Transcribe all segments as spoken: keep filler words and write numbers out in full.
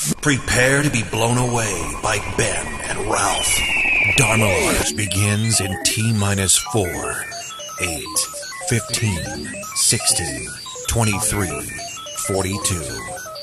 Prepare to be blown away by Ben and Ralph. Dharma begins in T-minus four, eight, fifteen, sixteen, twenty-three, forty-two.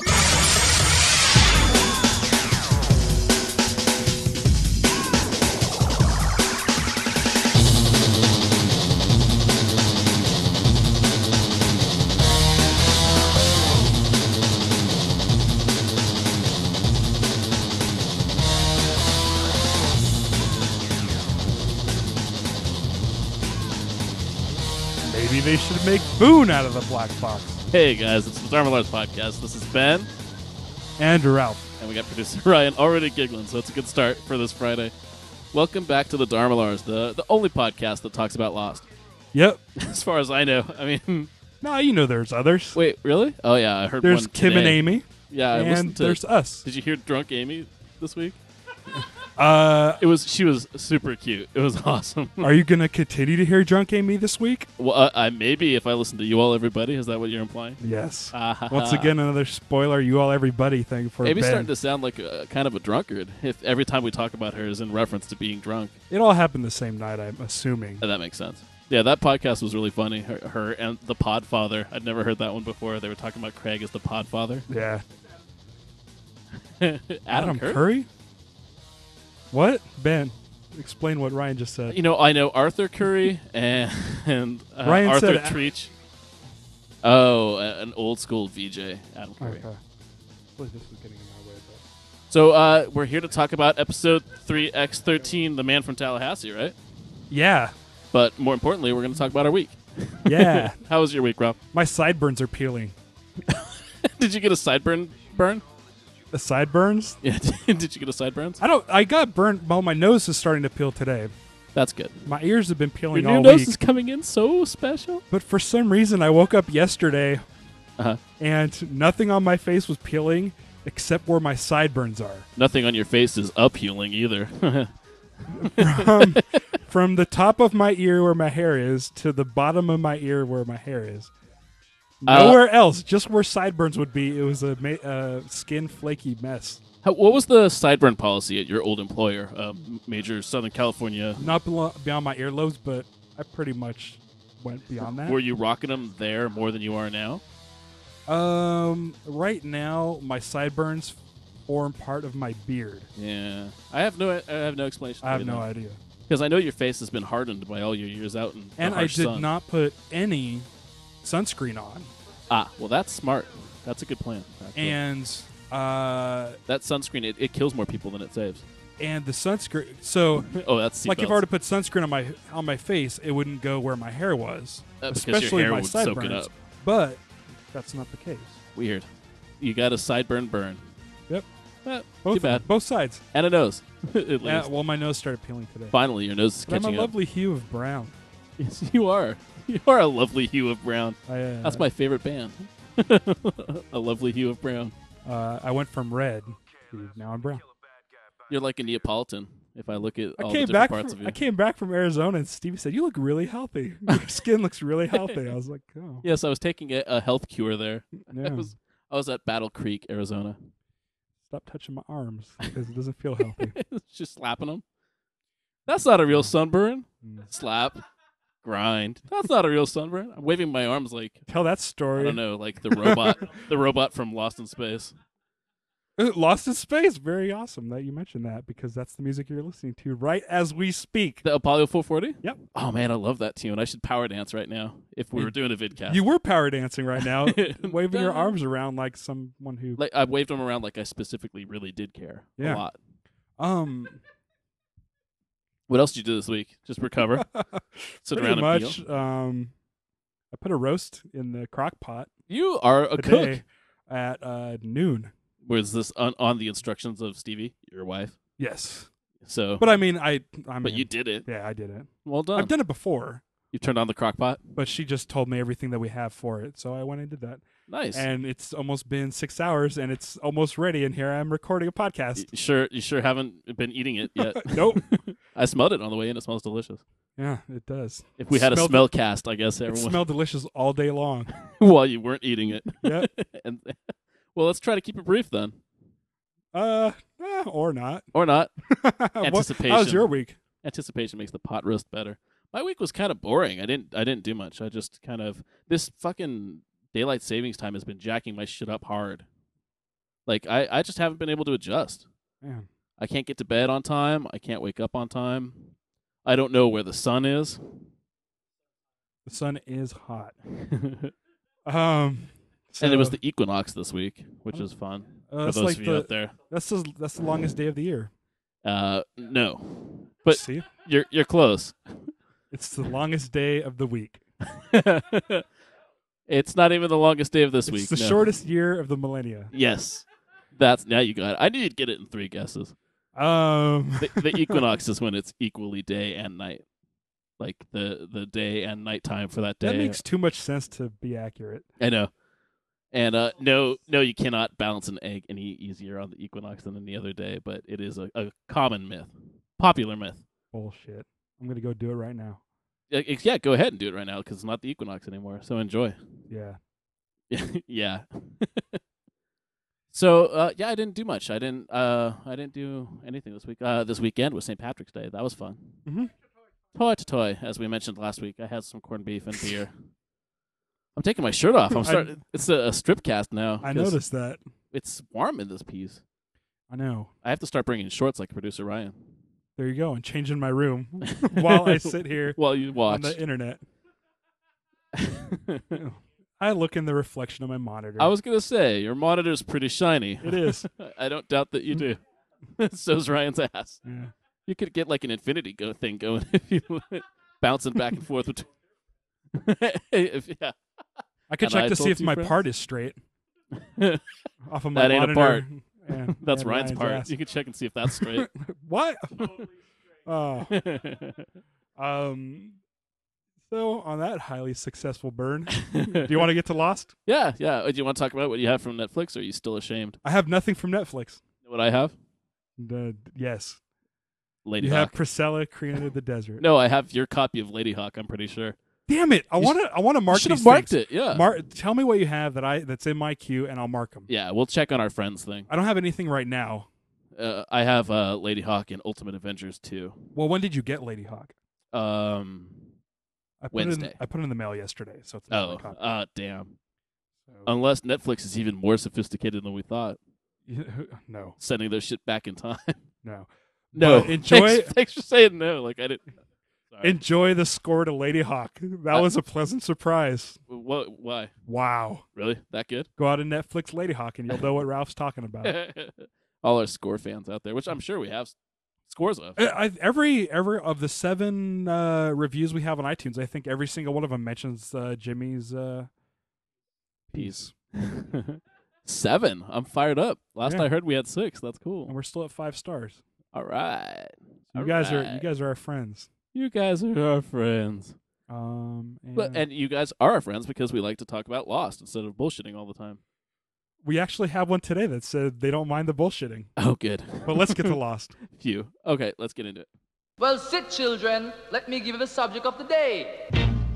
Maybe they should make Boone out of the black box. Hey guys, it's the Dharma Lars podcast. This is Ben. And Ralph. And we got producer Ryan already giggling, so it's a good start for this Friday. Welcome back to the Dharma Lars, the, the only podcast that talks about Lost. Yep. As far as I know. I mean... No, you know there's others. Wait, really? Oh yeah, I heard There's one Kim today. and Amy. Yeah, I and listened to... there's us. Did you hear Drunk Amy this week? Uh, It was She was super cute. It was awesome. Are you going to continue to hear Drunk Amy this week? Well, uh, I maybe if I listen to you all, everybody. Is that what you're implying? Yes. Uh, Once again, another spoiler, you all everybody thing for Amy's Ben. starting to sound like a, kind of a drunkard. If every time we talk about her is in reference to being drunk. It all happened the same night, I'm assuming. Uh, that makes sense. Yeah, that podcast was really funny. Her, her and the Podfather. I'd never heard that one before. They were talking about Craig as the Podfather. Yeah. Adam, Adam Curry? Curry? What? Ben, explain what Ryan just said. You know, I know Arthur Curry and, and uh, Ryan Arthur said- Treach. Oh, a- an old school V J, Adam Curry. Okay. Well, this was getting in my way, but... So uh, we're here to talk about episode three X thirteen, The Man from Tallahassee, right? Yeah. But more importantly, we're going to talk about our week. Yeah. How was your week, Rob? My sideburns are peeling. Did you get a sideburn burn? The sideburns? Yeah. Did you get a sideburns? I don't. I got burnt. Well, my nose is starting to peel today. That's good. My ears have been peeling Your new all nose week. is coming in so special. But for some reason, I woke up yesterday Uh-huh. and nothing on my face was peeling except where my sideburns are. Nothing on your face is uphealing either. From, from the top of my ear where my hair is to the bottom of my ear where my hair is. Uh, Nowhere else, just where sideburns would be. It was a ma- uh, skin flaky mess. How, what was the sideburn policy at your old employer, uh, major Southern California? Not belo- beyond my earlobes, but I pretty much went beyond that. Were you rocking them there more than you are now? Um, right now, my sideburns form part of my beard. Yeah, I have no, I have no explanation. I have no idea. Because I know your face has been hardened by all your years out in And the I harsh did sun. not put any sunscreen on. Ah, well, that's smart. That's a good plan. actually. And uh, that sunscreen, it, it kills more people than it saves. and the sunscreen. So, Oh, that's like, if seatbelts. I were to put sunscreen on my on my face, it wouldn't go where my hair was, Uh, because especially your hair my would soak it sideburns. up. But that's not the case. Weird. You got a sideburn burn. Yep. Eh, Both too bad. both sides. And a nose. At least. Yeah, well, my nose started peeling today. Finally, your nose is But I'm catching a up. lovely hue of brown. Yes, you are. You are a lovely hue of brown. I, uh, That's my favorite band. A lovely hue of brown. Uh, I went from red to now I'm brown. You're like a Neapolitan. If I look at I all came the different back. parts From, of you. I came back from Arizona, and Stevie said, "You look really healthy. Your skin looks really healthy." I was like, "Oh, Yes, I was taking a, a health cure there. yeah." I was I was at Battle Creek, Arizona. Stop touching my arms because it doesn't feel healthy. Just slapping them. That's not a real sunburn. Mm. Slap, grind. That's not a real sunburn. I'm waving my arms like Tell that I story. don't know, like the robot, the robot from Lost in Space. Lost in Space. Very awesome that you mentioned that because that's the music you're listening to right as we speak. The Apollo four forty. Yep. Oh man, I love that tune. I should power dance right now if we You- were doing a vidcast. You were power dancing right now, waving your arms around like someone who. Like I waved them around like I specifically really did care Yeah. a lot. Um, What else did you do this week? Just recover, sit pretty around and much. peel. Um, I put a roast in the crock pot You are a today cook. at uh, noon. Was this on, on the instructions of Stevie, your wife? Yes, So, but I mean, I. I mean, but you did it. Yeah, I did it. Well done. I've done it before, You turned on the crock pot. but she just told me everything that we have for it, so I went and did that. Nice. And it's almost been six hours, and it's almost ready. And here I am recording a podcast. You sure you sure haven't been eating it yet? Nope. I smelled it on the way in. It smells delicious. Yeah, it does. If we had a Smelled- smell cast, I guess It everyone smelled delicious all day long. while you weren't eating it. Yep. and well, let's try to keep it brief then. Uh, eh, or not. Or not. What- Anticipation. How was your week? Anticipation makes the pot roast better. My week was kind of boring. I didn't I didn't do much. I just kind of this fucking daylight savings time has been jacking my shit up hard. Like I, I just haven't been able to adjust. Man. I can't get to bed on time. I can't wake up on time. I don't know where the sun is. The sun is hot. And Um, so, it was the equinox this week, which is fun uh, for that's those like of you the out there. that's the that's the longest day of the year. Uh, no, but See, you're you're close. it's the longest day of the week. It's not even the longest day of this It's week. the no. shortest year of the millennia. Yes, that's now you got it. I knew you'd get it in three guesses. Um, The, the equinox is when it's equally day and night, like the the day and night time for that day. that makes too much sense to be accurate. I know. And uh, no, no, you cannot balance an egg any easier on the equinox than any other day. But it is a, a common myth, popular myth. Bullshit. I'm gonna go do it right now. Yeah, ex- yeah, go ahead and do it right now because it's not the equinox anymore. So enjoy. Yeah. Yeah. So uh, yeah, I didn't do much. I didn't. Uh, I didn't do anything this week. Uh, this weekend was Saint Patrick's Day. That was fun. Mhm. Toy to toy, as we mentioned last week. I had some corned beef and beer. I'm taking my shirt off. I'm I- starting. It's a, a strip cast now. I 'cause noticed that. It's warm in this piece. I know. I have to start bringing shorts like producer Ryan There you go. And changing my room while I sit here while you on watch. the internet. I look in the reflection of my monitor. I was gonna say your monitor's pretty shiny. It is. I don't doubt that you do. So's Ryan's ass. Yeah. You could get like an infinity go thing going if you bouncing back and forth. Between if, yeah, I could And check I to see told if you, my friends? part is straight off of my That ain't a monitor. part. Yeah, that's and Ryan's part. ass. You can check and see if that's straight. What? Oh. Um. So on that highly successful burn, do you want to get to Lost? Yeah, yeah. Do you want to talk about what you have from Netflix, or are you still ashamed? I have nothing from Netflix. Know what I have? The, yes, Lady you Hawk. have Priscilla, Queen of the Desert. No, I have your copy of Lady Hawk. I'm pretty sure. Damn it! I You want to. I want to mark. you should have these marked things. it. Yeah. Mar- tell me what you have that I that's in my queue, and I'll mark them. yeah, we'll check on our friends thing. I don't have anything right now. Uh, I have uh, Lady Hawk and Ultimate Avengers two. Well, when did you get Lady Hawk? Um. I put It in, Wednesday. I put it in the mail yesterday, so it's not Oh. my copy. Uh. Damn. So- Unless Netflix is even more sophisticated than we thought, no, sending their shit back in time. no. no. But enjoy Thanks, thanks for saying no. Like I didn't. Sorry. enjoy the score to Lady Hawk. That Uh, was a pleasant surprise. What? Why? Wow. Really? That good? Go out and Netflix Lady Hawk, and you'll know what Ralph's talking about. All our score fans out there, which I'm sure we have s- scores of. I, I- every every of the seven uh, reviews we have on iTunes, I think every single one of them mentions uh, Jimmy's uh, piece, Seven. I'm fired up. Last Yeah. I heard, we had six. That's cool. and we're still at five stars. All right. You All guys are you right. guys are our friends. You guys are our friends. Um, and But and you guys are our friends because we like to talk about Lost instead of bullshitting all the time. we actually have one today that said they don't mind the bullshitting. Oh, good. But let's get to Lost. Phew. Okay, let's get into it. Well, sit, children. Let me give you the subject of the day.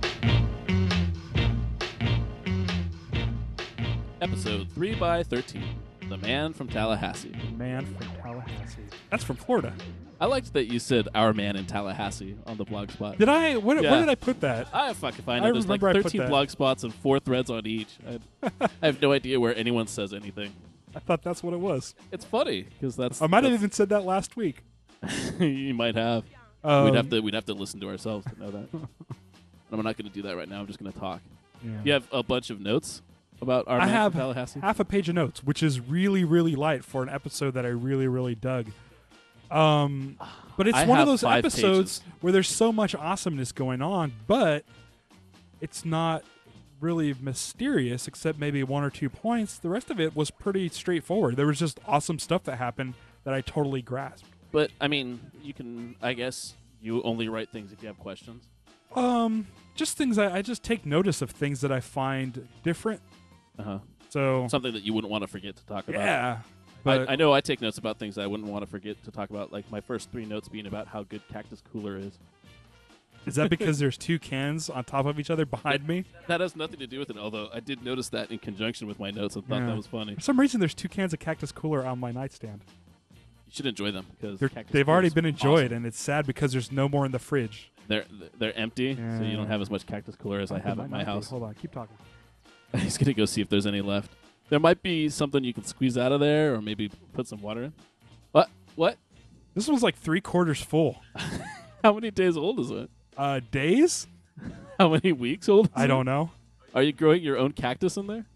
Episode three by thirteen. The Man from Tallahassee. Man from Tallahassee. That's from Florida. I liked that you said "our man in Tallahassee" on the blog spot. Did I? What, Yeah. Where did I put that? I fucking find I it. There's like remember I put thirteen that. blog spots and four threads on each. I, I have no idea where anyone says anything. I thought that's what it was. It's funny because that's. I might have that's- even said that last week. you might have. Um, we'd have to. We'd have to listen to ourselves to know that. And I'm not going to do that right now. I'm just going to talk. yeah. You have a bunch of notes about our I man have from Tallahassee. half a page of notes, which is really, really light for an episode that I really, really dug. Um, but it's I one of have those five episodes pages. where there's so much awesomeness going on, but it's not really mysterious except maybe one or two points. The rest of it was pretty straightforward. There was just awesome stuff that happened that I totally grasped. But I mean, you can. I guess you only write things if you have questions. Um, just things I, I just take notice of things that I find different. Uh huh. So Something that you wouldn't want to forget to talk about. yeah, but I, I know I take notes about things that I wouldn't want to forget to talk about. Like my first three notes being about how good Cactus Cooler is. Is that because there's two cans on top of each other behind me? That has nothing to do with it, although I did notice that in conjunction with my notes and thought Yeah. that was funny. For some reason, there's two cans of Cactus Cooler on my nightstand. You should enjoy them because They're, they've already been enjoyed, and it's sad because there's no more in the fridge. They're they're empty, so you Yeah. don't have as much Cactus Cooler as I Okay, have might at my not be. house. Hold on, keep talking. He's gonna go see if there's any left. There might be something you can squeeze out of there, or maybe put some water in. What? What? This one's like three quarters full. How many days old is it? Uh, days? How many weeks old? Is I it? don't know. Are you growing your own cactus in there?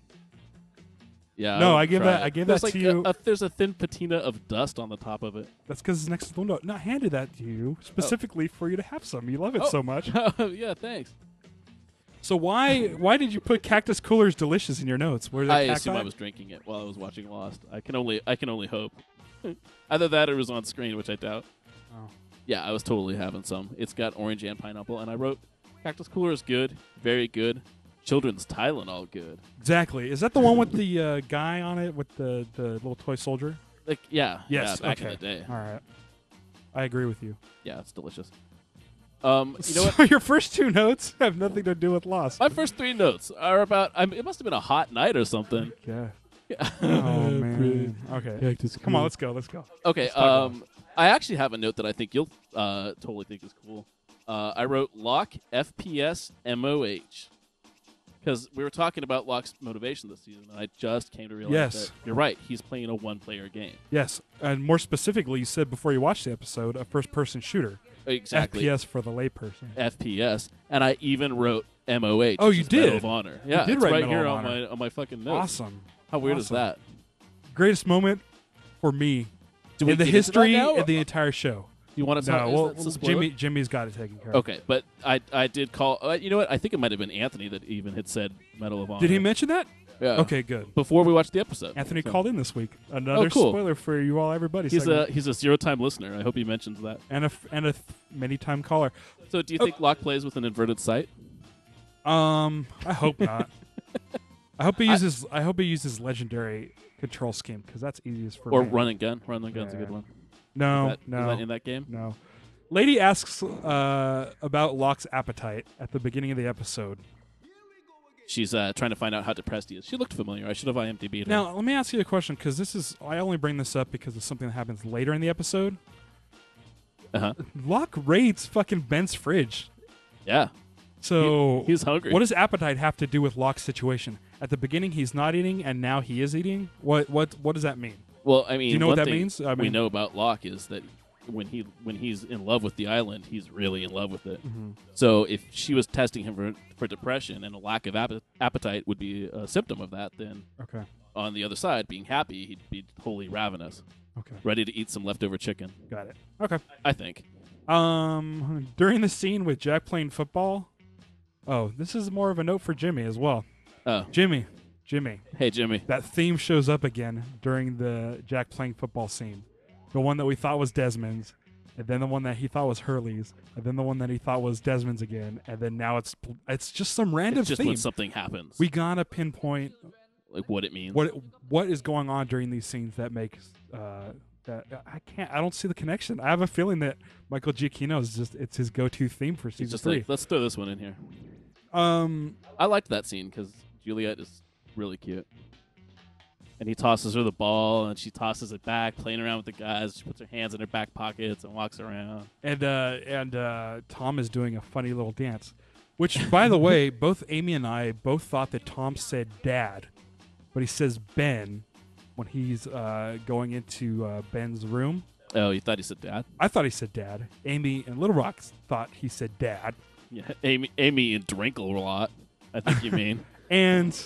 Yeah. No, would I give try that- it. I give there's that like to a- you- A, there's a thin patina of dust on the top of it. That's because it's next to the window. No, I handed that to you specifically for you to have some. You love it Oh. so much. Yeah, thanks. So why why did you put Cactus Cooler's Delicious in your notes? Were I they assume cacti? I was drinking it while I was watching Lost. I can only I can only hope. Either that or it was on screen, which I doubt. Oh. Yeah, I was totally having some. It's got orange and pineapple, and I wrote Cactus Cooler is good, very good. Children's Tylenol good. Exactly. Is that the one with the uh, guy on it with the, the little toy soldier? Like yeah, Yes. yeah, back okay. in the day. All right. I agree with you. Yeah, it's delicious. Um, you know so what? your first two notes have nothing to do with Lost. My first three notes are about. I mean, it must have been a hot night or something. Yeah. Yeah. Oh man. Okay. Come on, let's go. Let's go. Okay. Let's talk Um, I actually have a note that I think you'll uh, totally think is cool. Uh, I wrote Locke F P S M O H because we were talking about Locke's motivation this season, and I just came to realize Yes. that you're right. He's playing a one-player game. Yes, and more specifically, you said before you watched the episode, a first-person shooter. Exactly. F P S for the layperson. F P S, and I even wrote M O H. Oh, which you is Medal did? of Honor. Yeah, did it's write right Medal here of on Honor. my on my fucking notes. Awesome. How weird Awesome. is that? Greatest moment for me Do we in the get into that history now? of the entire show. You want to talk? No, is well, that a spoiler? Jimmy Jimmy's got it taken care of. Okay, but I I did call. Uh, you know what? I think it might have been Anthony that even had said Medal of Honor. Did he mention that? Yeah. Okay, good. Before we watched the episode, Anthony So- called in this week. Another Oh, cool. spoiler for you all, everybody. He's segment. a he's a zero time listener. I hope he mentions that. and a f- and a th- many time caller. So, do you Oh. think Locke plays with an inverted sight? Um, I hope not. I hope he uses. I, hope he uses legendary control scheme because that's easiest for Or me. run and gun? Run and gun's a Yeah. good one. No, is that, no, is that in that game? no. Lady asks uh, about Locke's appetite at the beginning of the episode. She's uh, trying to find out how depressed he is. She looked familiar. I should have I M D B'd her. Now, let me ask you a question because this is. I only bring this up because of something that happens later in the episode. Uh-huh. Locke raids fucking Ben's fridge. Yeah. So He- he's hungry. What does appetite have to do with Locke's situation? At the beginning, he's not eating, and now he is eating. What what what does that mean? Well, I mean, you know one what that thing means? I we mean- know about Locke is that when he when he's in love with the island, he's really in love with it. Mm-hmm. So if she was testing him for, for depression and a lack of appe- appetite would be a symptom of that, then Okay. on the other side, being happy, he'd be wholly ravenous, Okay. ready to eat some leftover chicken. Got it. Okay. I think. Um, during the scene with Jack playing football. Oh, this is more of a note for Jimmy as well. Oh, Jimmy, Jimmy, hey Jimmy. that theme shows up again during the Jack playing football scene. The one that we thought was Desmond's, and then the one that he thought was Hurley's, and then the one that he thought was Desmond's again, and then now it's it's just some random It's just theme. when something happens, We gotta pinpoint like what it means. what what is going on during these scenes that makes uh, that I can't I don't see the connection. I have a feeling that Michael Giacchino is just it's his go-to theme for It's season just three. like, let's throw this one in here. um, I liked that scene because Juliet is really cute. And he tosses her the ball, and she tosses it back, playing around with the guys. She puts her hands in her back pockets and walks around. and uh, and uh, Tom is doing a funny little dance, which by the way, both Amy and I both thought that Tom said "Dad," but he says Ben when he's uh, going into uh, Ben's room. Oh, you thought he said dad? I thought he said "Dad." Amy and Little Rock thought he said "Dad." Yeah, Amy, Amy and Drinkle a lot. I think you mean. and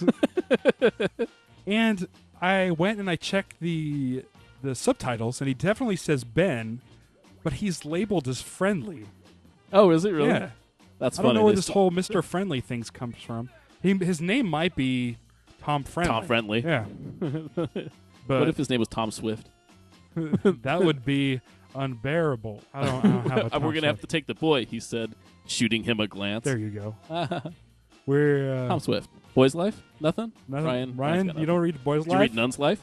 and I went and I checked the the subtitles, and he definitely says Ben, but he's labeled as friendly. Oh, is it really? Yeah, That's I funny. don't know where They this st- whole Mister Friendly things comes from. He, his name might be Tom Friendly. Tom Friendly. Yeah, What but if his name was Tom Swift? that would be unbearable. I don't, I don't have a Tom We're gonna have to Swift. take the boy. He said, shooting him a glance. There you go. Tom We're uh, Swift. Boy's Life? Nothing. nothing- Ryan. Ryan, Ryan's got you nothing. don't read Boys Did you Life? read Nun's Life?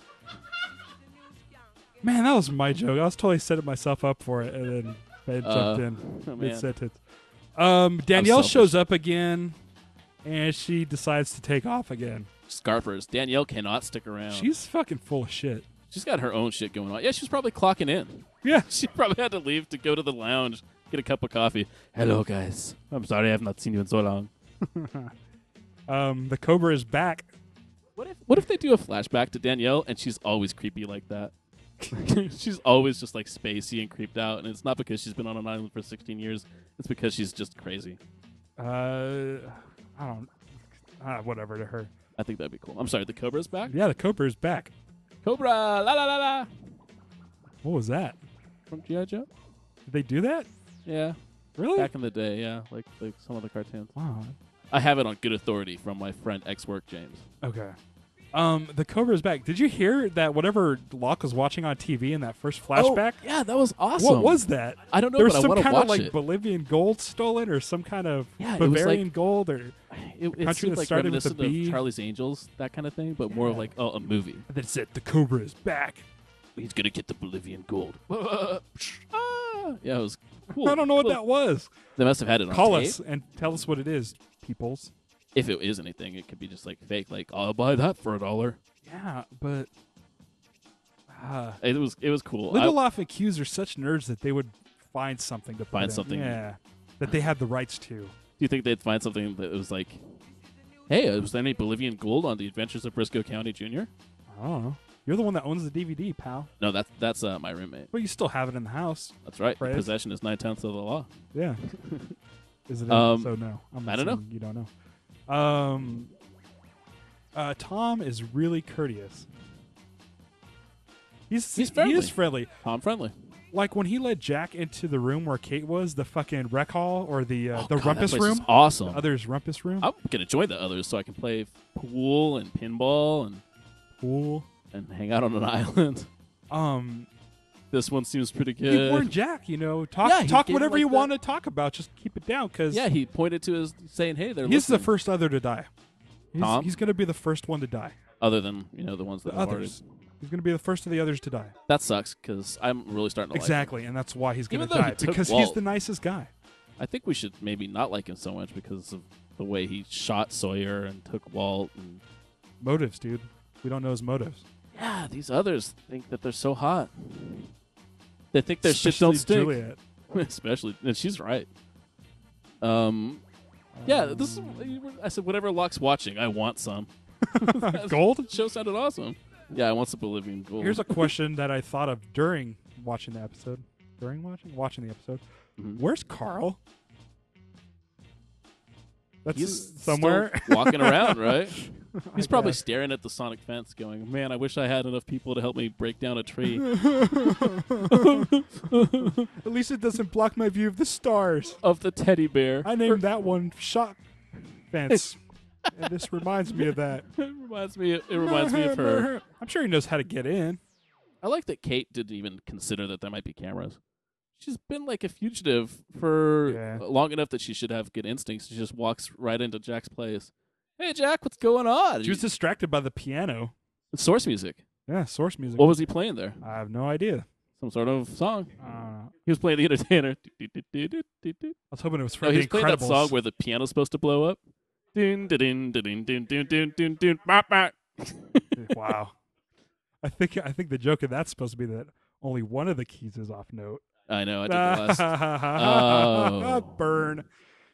Man, that was my joke. I was totally setting myself up for it, and then Ben Uh, jumped in oh, man. mid sentence. Um, Danielle selfish. shows up again, and she decides to take off again. Scarpers. Danielle cannot stick around. She's fucking full of shit. She's got her own shit going on. Yeah, she's probably clocking in. Yeah. She probably had to leave to go to the lounge, get a cup of coffee. Hello, guys. I'm sorry I have not seen you in so long. Um, the Cobra is back. What if what if they do a flashback to Danielle and she's always creepy like that? She's always just like spacey and creeped out, and it's not because she's been on an island for sixteen years. It's because she's just crazy. Uh, I don't. Ah, whatever to her. I think that'd be cool. I'm sorry, the Cobra's back? Yeah, the Cobra is back. Cobra! La la la la! What was that? From G I. Joe? Did they do that? Yeah. Really? Back in the day, yeah. Like, like some of the cartoons. Wow. I have it on good authority from my friend ex-work James. Okay. Um, the Cobra is back. Did you hear that whatever Locke was watching on T V in that first flashback? Oh, yeah, that was awesome. What was that? I don't know, There was but I some want to kind watch of like it. Bolivian gold stolen, or some kind of Yeah, it was Bavarian like- gold, or It, it country seemed that like started with a reminiscent B. of Charlie's Angels, that kind of thing, but more of Yeah. like, oh, a movie. that's it. The Cobra is back. He's gonna get the Bolivian gold. Ah! Yeah, it was cool. I don't know what Cool. that was. They must have had it on Call tape. us and tell us what it is, peoples. If it is anything, it could be just like fake. Like, I'll buy that for a dollar. Yeah, but uh, It was it was cool. I- Lindelof and Hughes are such nerds that they would find something to put Find in. something. Yeah, that they had the rights to. do you think they'd find something that was like, hey, was there any Bolivian gold on the Adventures of Briscoe County Junior? I don't know. You're the one that owns the D V D, pal. No, that's that's uh, my roommate. But you still have it in the house. That's right. Right. Possession is nine tenths of the law. Yeah. Is it? in- Um, so no. I'm I don't know. assuming You don't know. Um. Uh, Tom is really courteous. He's He's He friendly. is friendly. Tom friendly. Like when he led Jack into the room where Kate was, the fucking rec hall or the uh, Oh, the God, that rumpus place is room. awesome. The other's rumpus room. I'm gonna join the others so I can play pool and pinball and Cool. and hang out on an island. Um, This one seems pretty he good. warned Jack, you know, talk Yeah, he talk gave whatever like you the- want to talk about, just keep it down, because Yeah, he pointed to his saying, "Hey, they're he's the listening." first other to die. He's, Tom? he's going to be the first one to die. Other than you know the ones that The have others. already. He's going to be the first of the others to die. That sucks because I'm really starting to Exactly, and that's why he's going to Even though he die, took because he's Walt. the nicest guy. like him. I think we should maybe not like him so much because of the way he shot Sawyer and took Walt. And Motives, dude. We don't know his motives. yeah, these others think that they're so hot. They think their shit Especially don't stink. Juliet. Especially, and she's right. Um, yeah, this is. I said, whatever Locke's watching, I want some. Gold? The show sounded awesome. Yeah, I want some Bolivian gold. Here's a question that I thought of during watching the episode. During watching? Watching the episode. Mhm. Where's Carl? That's He's somewhere. still walking around, right? I He's probably guess. staring at the Sonic fence, going, "Man, I wish I had enough people to help me break down a tree." At least it doesn't block my view of the stars. of the teddy bear. I named that one Shock Fence. And this reminds me of that. It reminds me. It reminds me of her. I'm sure he knows how to get in. I like that Kate didn't even consider that there might be cameras. She's been like a fugitive for Yeah. long enough that she should have good instincts. She just walks right into Jack's place. Hey, Jack, what's going on? She was distracted by the piano. It's source music. Yeah, source music. What was he playing there? I have no idea. Some sort of song. I don't know. He was playing the entertainer. I was hoping it was No, from he The was playing that Incredibles. song where the piano's supposed to blow up. Dun, dun, dun, dun, dun, dun, dun, dun, dun, bop, bop. Wow. I think I think the joke of that's supposed to be that only one of the keys is off note. I know. I did the last. Oh. Burn.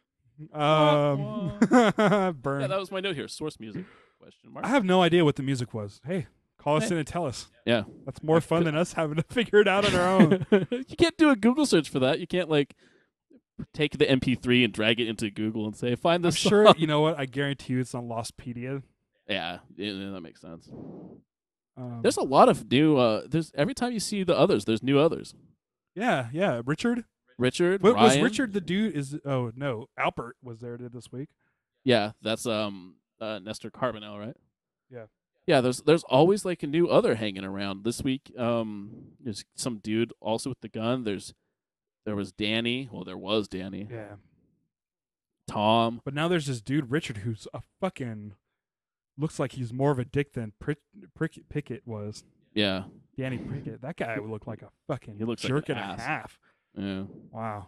Um, burn. Yeah, that was my note here. Source music? Question mark. I have no idea what the music was. Hey, call us Hey. in and tell us. Yeah. That's more fun than us having to figure it out on our own. You can't do a Google search for that. You can't like take the M P three and drag it into Google and say find I'm this. sure, song." you know what? I guarantee you it's on Lostpedia. Yeah, yeah, yeah, that makes sense. Um, There's a lot of new. Uh, there's every time you see the others, there's new others. yeah, yeah. Richard? Richard, What, was Ryan. Richard the dude? Is Oh, no. Albert was there this week. Yeah, that's um uh, Nestor Carbonell, right? Yeah. Yeah, there's there's always like a new other hanging around. This week, um, there's some dude also with the gun. There's there was Danny. Well, there was Danny. Yeah. Tom. But now there's this dude, Richard, who's a fucking. Looks like he's more of a dick than Prick, Prick, Pickett was. Yeah, Danny Prickett. That guy would look like a fucking He looks like jerk an and ass. a half. yeah. Wow.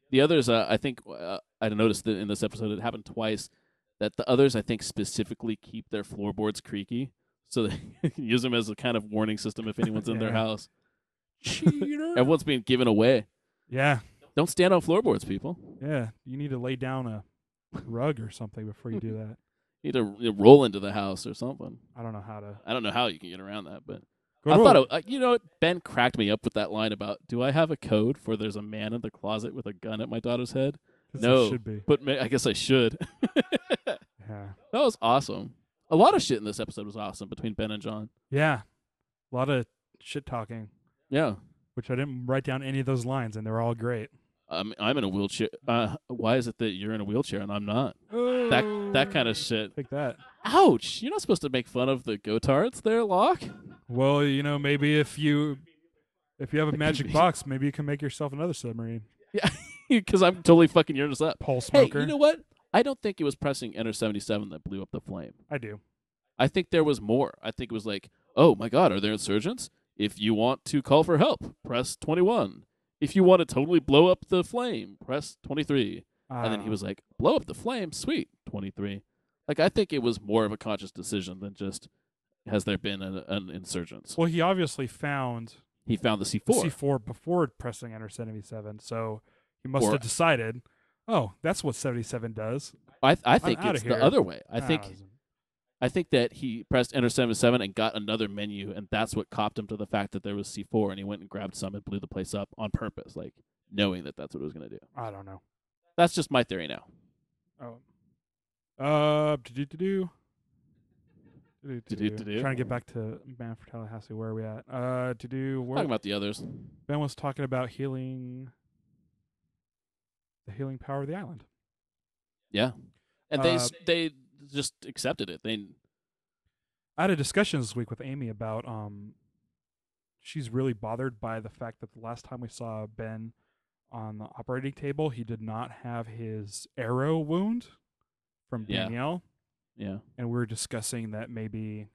The others, uh, I think, uh, I noticed that in this episode it happened twice. That the others, I think, specifically keep their floorboards creaky, so they use them as a kind of warning system if anyone's in their Yeah. house. Cheater. Everyone's being given away. Yeah, Don't stand on floorboards, people. yeah. You need to lay down a rug or something before you do that. You need to you know, roll into the house or something. I don't know how to. I don't know how you can get around that, but Go I to thought, a- it, uh, you know, what? Ben cracked me up with that line about, "Do I have a code for there's a man in the closet with a gun at my daughter's head?" 'cause it No, should be. but ma- I guess I should. Yeah, That was awesome. A lot of shit in this episode was awesome between Ben and John. yeah. A lot of shit talking, Yeah, which I didn't write down any of those lines, and they were all great. I'm I'm in a wheelchair. Uh, why is it that you're in a wheelchair and I'm not? That that kind of shit. Take that. Ouch! You're not supposed to make fun of the gotards there, Locke. Well, you know, maybe if you if you have a magic box, maybe you can make yourself another submarine. Yeah, because I'm totally fucking yours up. Pole Hey, smoker. you know what? I don't think it was pressing Enter seventy-seven that blew up the flame. I do. I think there was more. I think it was like, oh my God, are there insurgents? If you want to call for help, press twenty-one. If you want to totally blow up the flame, press twenty-three. And then he Uh, was like, blow up the flame? Sweet, twenty-three. Like, I think it was more of a conscious decision than just, has there been an, an insurgence? Well, he obviously found He found the C the four. C four before pressing Enter seventy-seven, so he must Or- have decided, oh, that's what seventy-seven does. I I think outta it's here. the other way. I Nah, think it wasn't. I think that he pressed Enter seventy-seven and got another menu, and that's what copped him to the fact that there was C four, and he went and grabbed some and blew the place up on purpose, like knowing that that's what it was going to do. I don't know. That's just my theory now. Oh. Uh, do do do do. Do-do-do-do. Trying to get back to Man for Tallahassee. Where are we at? Uh, to do. Where Talking about the others. Ben was talking about healing. The healing power of the island. Yeah. And they Uh, s they just accepted it. They I had a discussion this week with Amy about um. She's really bothered by the fact that the last time we saw Ben on the operating table, he did not have his arrow wound from Yeah. Danielle. yeah. And we were discussing that maybe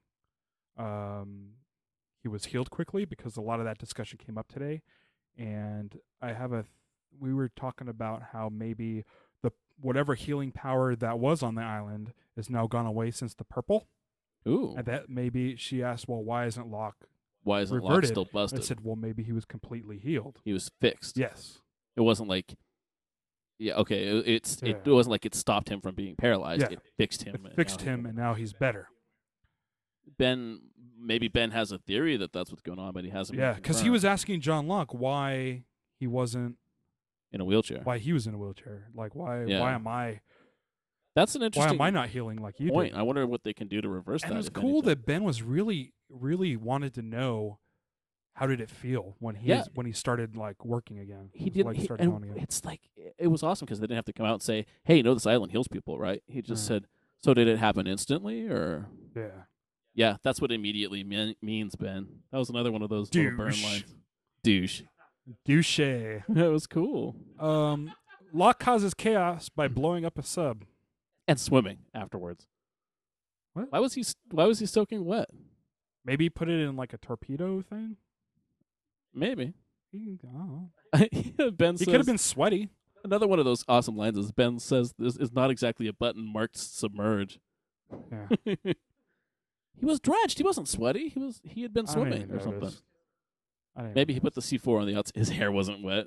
um, he was healed quickly because a lot of that discussion came up today. And I have a, th- we were talking about how maybe the whatever healing power that was on the island is now gone away since the purple. Ooh. And that maybe she asked, well, why isn't Locke? Why isn't Locke reverted. still And I busted? said, well, maybe he was completely healed. He was fixed. Yes. It wasn't like Yeah, okay. It, it's it Yeah. wasn't like it stopped him from being paralyzed. Yeah. It fixed him. It and fixed now he- him, and now he's better. Ben, maybe Ben has a theory that that's what's going on, but he hasn't. Yeah, because he was asking John Locke why he wasn't, in a wheelchair. why he was in a wheelchair. Like, why, Yeah. why am I, That's an why interesting am I not healing like you point. did? I wonder what they can do to reverse And that. it was if cool anything. that Ben was really, really wanted to know how did it feel when he Yeah. was- when he started like working again. he His did. legs He, started and going again. it's like it was awesome because they didn't have to come out and say, "Hey, you know this island heals people, right?" He just Mm. said, "So did it happen instantly, or?" Yeah. Yeah, that's what immediately mean, means, Ben. That was another one of those little burn Douche. lines. Douche. Douche. That was cool. Um, Locke causes chaos by blowing up a sub. And swimming afterwards. What? Why was he? s- Why was he soaking wet? Maybe put it in like a torpedo thing. Maybe. He, I don't know. Ben He says could have been sweaty. another one of those awesome lines is Ben says this is not exactly a button marked submerge. Yeah. He was drenched. He wasn't sweaty. He was. He had been I didn't swimming even or something. notice. I didn't Maybe he even put the C four on the outside. His hair wasn't wet.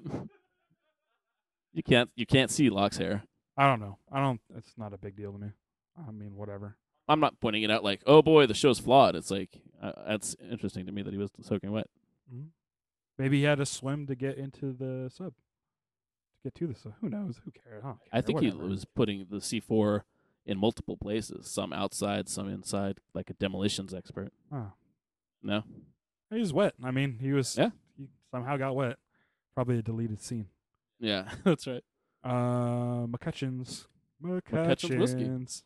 You can't. You can't see Locke's hair. I don't know. I don't. It's not a big deal to me. I mean, whatever. I'm not pointing it out like, oh boy, the show's flawed. It's like uh, that's interesting to me that he was soaking wet. Maybe he had to swim to get into the sub. To get to the sub. Who knows? Who cares? I, don't I care. think Whatever. he was putting the C four in multiple places, some outside, some inside, like a demolitions expert. Oh. No, He was wet. I mean, he was. Yeah. He somehow got wet. Probably a deleted scene. yeah, that's right. Uh, McCutcheon's. McCutcheon's whiskey. McCutcheon's.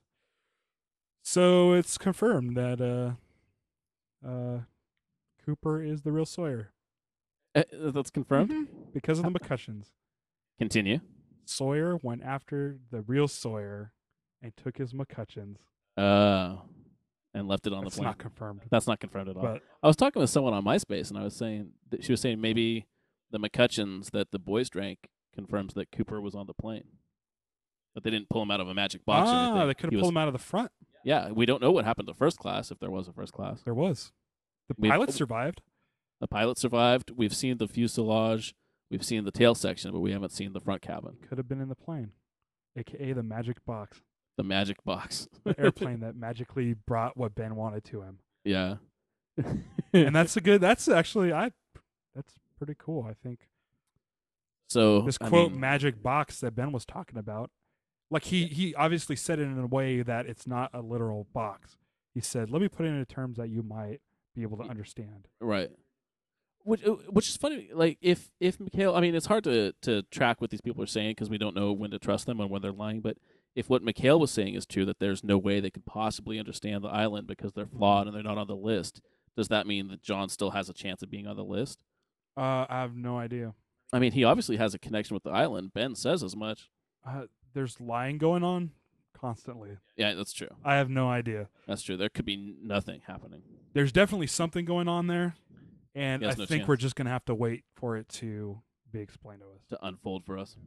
So it's confirmed that uh, uh, Cooper is the real Sawyer Uh, that's confirmed. Mhm. because of the McCutcheons. Continue. Sawyer went after the real Sawyer and took his McCutcheons. Uh, and left it on That's the plane. not confirmed. That's not confirmed at all. But I was talking with someone on MySpace, and I was saying that she was saying maybe the McCutcheons that the boys drank confirms that Cooper was on the plane. But they didn't pull him out of a magic box or Ah, anything. they could He have was- pulled him out of the front. Yeah, we don't know what happened to first class, if there was a first class. There was. The We've- pilot survived. The pilot survived. We've seen the fuselage. We've seen the tail section, but we haven't seen the front cabin. Could have been in the plane, a k a the magic box. The magic box. The airplane that magically brought what Ben wanted to him. Yeah. And that's a good, that's actually, I, that's pretty cool, I think. so This I quote mean, magic box that Ben was talking about, like he, he obviously said it in a way that it's not a literal box. He said, let me put it into terms that you might be able to understand. right. Which, uh, which is funny. Like if if Mikhail, I mean, it's hard to to track what these people are saying because we don't know when to trust them and when they're lying. But if what Mikhail was saying is true, that there's no way they could possibly understand the island because they're flawed and they're not on the list, does that mean that John still has a chance of being on the list? Uh, I have no idea. I mean, he obviously has a connection with the island. Ben says as much. Uh, there's lying going on constantly. Yeah, that's true. I have no idea. That's true. There could be n- nothing happening. There's definitely something going on there, and He I has no think chance. we're just gonna have to wait for it to be explained to us. To unfold for us.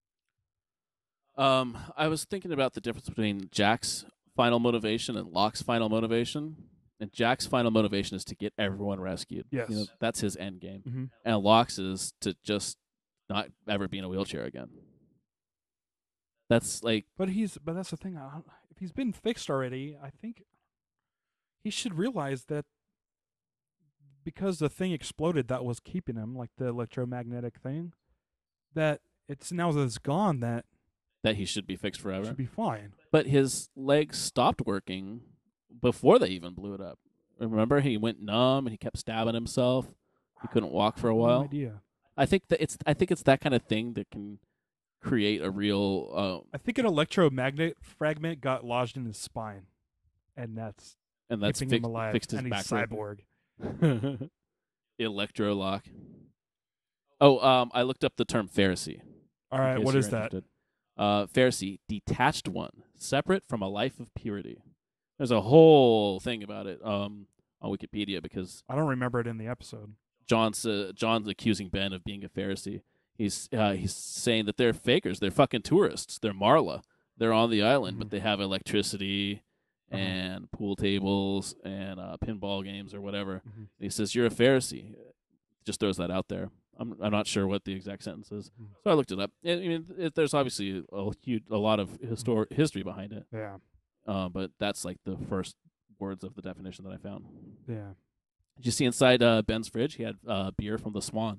Um, I was thinking about the difference between Jack's final motivation and Locke's final motivation. And Jack's final motivation is to get everyone rescued. Yes. You know, that's his end game. Mhm. And Locke's is to just not ever be in a wheelchair again. That's like, But he's but that's the thing. I don't, if he's been fixed already, I think he should realize that because the thing exploded that was keeping him, like the electromagnetic thing, that it's now that it's gone, that that he should be fixed it forever. should be fine. But his legs stopped working before they even blew it up. Remember, he went numb and he kept stabbing himself. He couldn't walk for a I have while. No idea. I think that it's I think it's that kind of thing that can create a real uh, I think an electromagnet fragment got lodged in his spine, and that's and that's keeping fix, him alive. fixed his and he's back. cyborg. Electro lock. Oh, um, I looked up the term Pharisee. All in right, case what you're is that? interested. Uh, Pharisee, detached one, separate from a life of purity. There's a whole thing about it um, on Wikipedia because I don't remember it in the episode. John's uh, John's accusing Ben of being a Pharisee. He's uh, he's saying that they're fakers. They're fucking tourists. They're Marla. They're on the island, Mhm. but they have electricity Uh-huh. and pool tables and uh, pinball games or whatever. Mhm. And he says, "You're a Pharisee." Just throws that out there. I'm I'm not sure what the exact sentence is, Mhm. so I looked it up. I mean, it, there's obviously a huge, a lot of histor- history behind it, Yeah, uh, but that's like the first words of the definition that I found. yeah. Did you see inside uh, Ben's fridge? He had uh, beer from the Swan.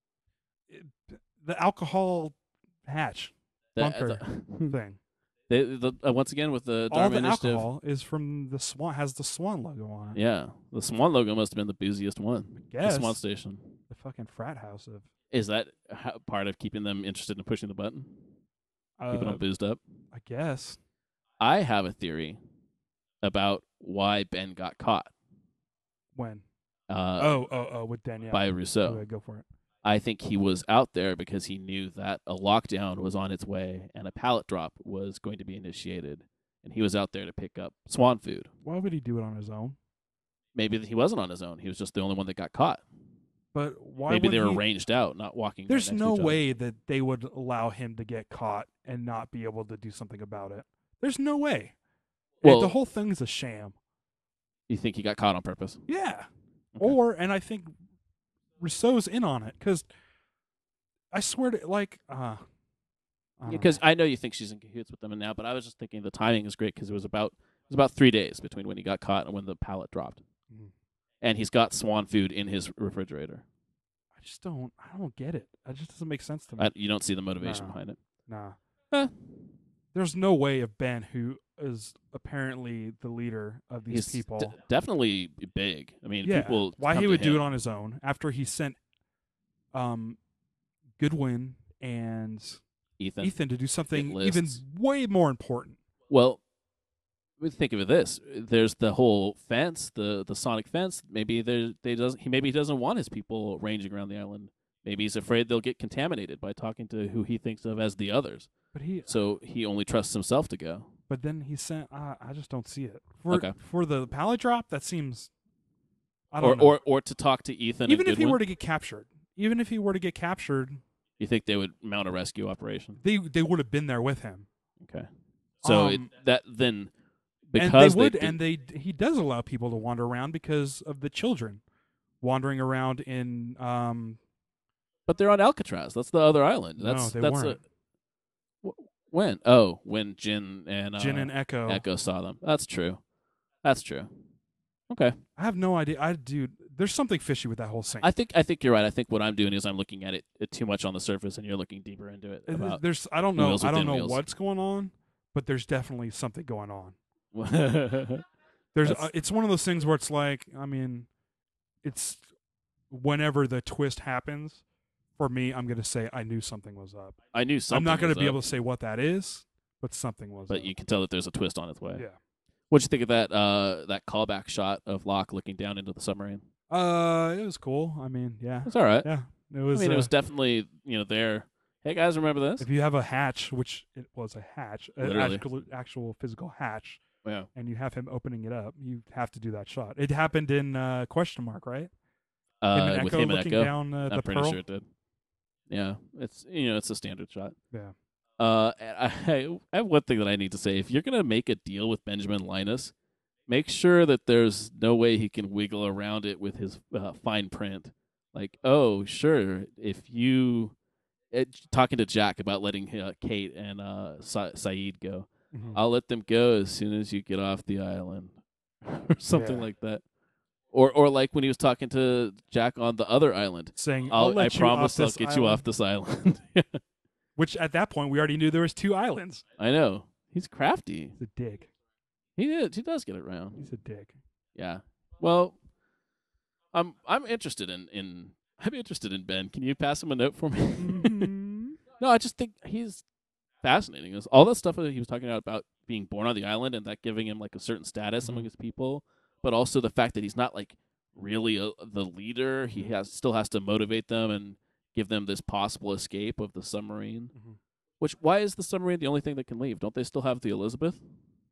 The alcohol hatch The- bunker the- thing. They, the, uh, once again with the All Dharma the Initiative. alcohol is from the Swan. Has the Swan logo on it. Yeah, the Swan logo must have been the booziest one. guess. The Swan Station. The fucking frat house of Is that ho- part of keeping them interested in pushing the button? Keeping uh, them boozed up? I guess. I have a theory about why Ben got caught When? uh, oh, oh, oh, with Danielle. by Go Rousseau. ahead, go for it. I think he was out there because he knew that a lockdown was on its way and a pallet drop was going to be initiated. And he was out there to pick up Swan food. Why would he do it on his own? Maybe he wasn't on his own. He was just the only one that got caught. But why? Maybe would they were he... ranged out, not walking. right There's next to no each other. way that they would allow him to get caught and not be able to do something about it. There's no way. And Well- the whole thing's a sham. You think he got caught on purpose? Yeah. Okay. Or, and I think Rousseau's in on it because I swear to, like, uh, I don't Because know. I know you think she's in cahoots with them now, but I was just thinking the timing is great because it was about it was about three days between when he got caught and when the pallet dropped, Mhm. and he's got Swan food in his refrigerator. I just don't, I don't get it. It just doesn't make sense to me. I, you don't see the motivation No. behind it. Nah. Eh. There's no way of Ben, who is apparently the leader of these He's people. d- definitely big. I mean, yeah. people. Why come he to would do him. it on his own after he sent um, Goodwin and Ethan. Ethan to do something Get even lists. way more important. Well, we think of it this: there's the whole fence, the the sonic fence. Maybe there they doesn't. He maybe he doesn't want his people ranging around the island. Maybe he's afraid they'll get contaminated by talking to who he thinks of as the others. But he, So he only trusts himself to go. but then he sent. Uh, I just don't see it for Okay. for the pallet drop. That seems. I Or, don't know. or or to talk to Ethan. even and if he Goodwin. were to get captured, even if he were to get captured, You think they would mount a rescue operation? They they would have been there with him. Okay. So Um, it, that then And because they would, did- and they he does allow people to wander around because of the children wandering around in. Um, but they're on Alcatraz. That's the other island. That's no, they that's weren't. A, wh- when? Oh, when Jin and uh, Jin and Echo. Echo saw them. That's true. That's true. Okay. I have no idea. I dude, there's something fishy with that whole scene. I think I think you're right. I think what I'm doing is I'm looking at it, it too much on the surface, and you're looking deeper into it. Uh, About there's I don't know wheels I don't within know wheels. what's going on, but there's definitely something going on. That's- There's uh, it's one of those things where it's like, I mean, it's whenever the twist happens, for me, I'm gonna say I knew something was up. I knew something. I'm not gonna was be up, able to say what that is, but something was. but up. you can tell that there's a twist on its way. Yeah. What'd you think of that uh, that callback shot of Locke looking down into the submarine? Uh, it was cool. I mean, yeah, It's all right. yeah. It I was. mean, uh, it was definitely you know there. Hey guys, remember this? if you have a hatch, which it was a hatch, an Literally. actual, actual physical hatch, Yeah. and you have him opening it up, you have to do that shot. It happened in uh, question mark, right? Uh, him and with Echo him and looking Echo, down uh, I'm the pretty pearl. sure it did. Yeah, it's you know it's a standard shot. Yeah. Uh, and I, I have one thing that I need to say. If you're gonna make a deal with Benjamin Linus, make sure that there's no way he can wiggle around it with his uh, fine print. Like, oh, sure, if you it, talking to Jack about letting uh, Kate and uh, Sa- Saeed go, Mhm. I'll let them go as soon as you get off the island, or something Yeah. like that. Or, or like when he was talking to Jack on the other island. Saying, I'll, I'll let I you promise off I'll this get you island. off this island. Which at that point we already knew there was two islands. I know. He's crafty. He's a dick. He is. He does get it around. He's a dick. Yeah. Well, I'm I'm interested in, in I'm interested in Ben. Can you pass him a note for me? Mhm. No, I just think he's fascinating. There's all that stuff that he was talking about about being born on the island and that giving him like a certain status Mhm. among his people, but also the fact that he's not like really a, the leader. He has still has to motivate them and give them this possible escape of the submarine. Mhm. Which why is the submarine the only thing that can leave? Don't they still have the Elizabeth?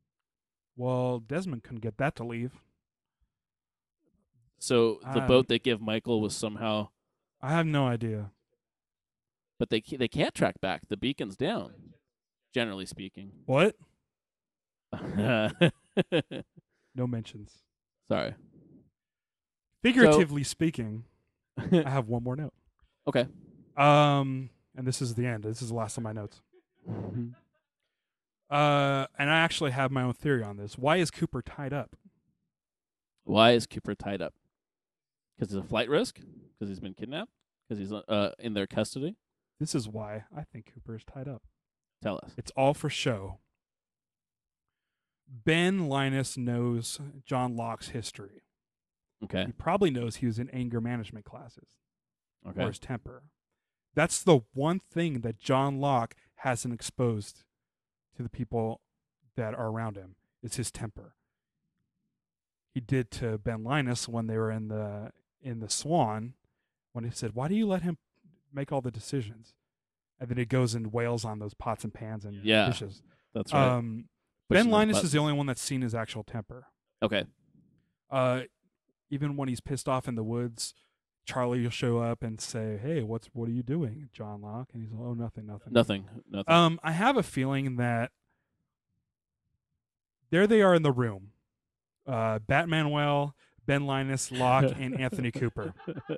Well, Desmond couldn't get that to leave. So the Um, boat they give Michael was somehow, I have no idea. but they ca- they can't track back. The beacon's down. Generally speaking. What? Sorry. No mentions. Figuratively speaking, I have one more note. Okay. Um, and this is the end. This is the last of my notes. Uh, and I actually have my own theory on this. Why is Cooper tied up? Why is Cooper tied up? Because it's a flight risk? Because he's been kidnapped? Because he's uh, in their custody? This is why I think Cooper is tied up. Tell us. It's all for show. Ben Linus knows John Locke's history. Okay. He probably knows he was in anger management classes Okay. or his temper. That's the one thing that John Locke hasn't exposed to the people that are around him is his temper. He did to Ben Linus when they were in the in the Swan, when he said, "Why do you let him make all the decisions?" And then he goes and wails on those pots and pans and Yeah. dishes. That's right. Um, Pushing Ben those Linus is buttons. the only one that's seen his actual temper. Okay. Uh, even when he's pissed off in the woods, Charlie will show up and say, "Hey, what's what are you doing, John Locke?" And he's like, "Oh, nothing, nothing." Nothing. Nothing. Um, I have a feeling that there they are in the room. Uh, Batman, well, Ben Linus, Locke, and Anthony Cooper.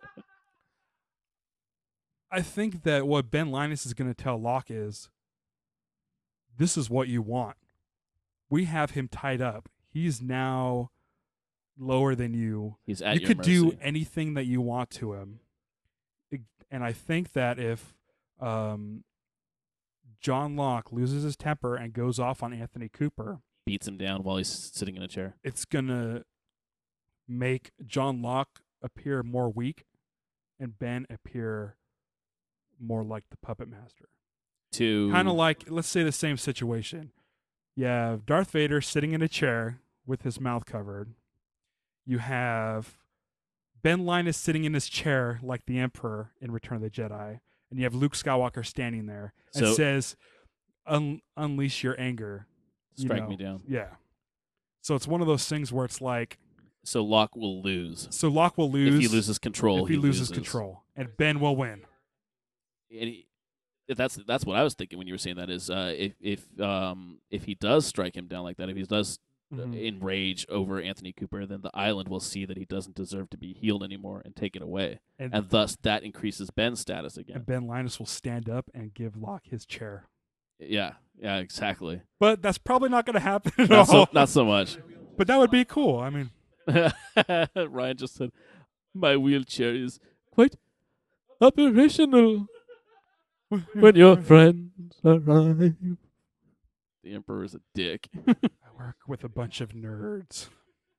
I think that what Ben Linus is going to tell Locke is, this is what you want. We have him tied up. He's now lower than you. He's at You your could do mercy. anything that you want to him. It- And I think that if um, John Locke loses his temper and goes off on Anthony Cooper, Beats him down while he's sitting in a chair. it's going to make John Locke appear more weak and Ben appear more like the puppet master. To Kind of like, let's say the same situation. You have Darth Vader sitting in a chair with his mouth covered. You have Ben Linus sitting in his chair like the Emperor in Return of the Jedi. And you have Luke Skywalker standing there and So- says, Un- unleash your anger. you strike know. me down. Yeah. So it's one of those things where it's like, So Locke will lose. so Locke will lose If he loses control, if he, loses, control. And Ben will win. And he, that's that's what I was thinking when you were saying that is uh, if if um if he does strike him down like that, if he does Mhm. uh, enrage over Anthony Cooper, then the island will see that he doesn't deserve to be healed anymore and take it away, And, and thus that increases Ben's status again. and Ben Linus will stand up and give Locke his chair. Yeah, yeah, exactly. But that's probably not going to happen at Not all. so, not so much. But that would be cool. I mean, Ryan just said, "My wheelchair is quite operational when your friends arrive." The Emperor's a dick. I work with a bunch of nerds.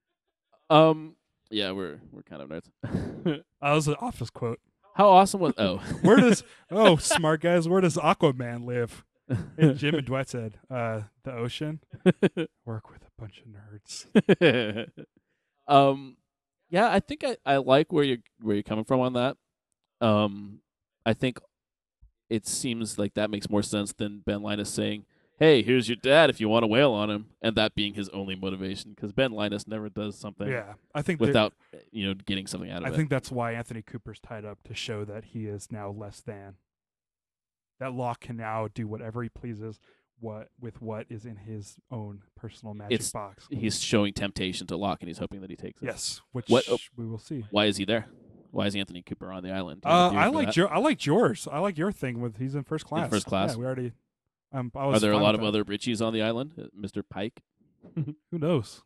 um, yeah, we're we're kind of nerds. That was an Office quote. How awesome was? Oh, Where does oh smart guys? Where does Aquaman live? And Jim and Dwight said, uh, "The ocean." Work with a bunch of nerds. um, yeah, I think I, I like where you where you're coming from on that. Um, I think it seems like that makes more sense than Ben Linus saying, "Hey, here's your dad if you want to wail on him," and that being his only motivation. Because Ben Linus never does something Yeah, I think that- without you know getting something out of I it. think that's why Anthony Cooper's tied up to show that he is now less than. That Locke can now do whatever he pleases, what with what is in his own personal magic It's- box. He's showing temptation to Locke, and he's hoping that he takes it. Yes, which What- oh. we will see. Why is he there? Why is Anthony Cooper on the island? Do you have a Uh, theory I for like that? your I like yours. I like your thing with he's in first class. first class? Yeah, we already. Um, I Are was there a fine lot with of that. other Richies on the island? Uh, Mister Pike? Who knows?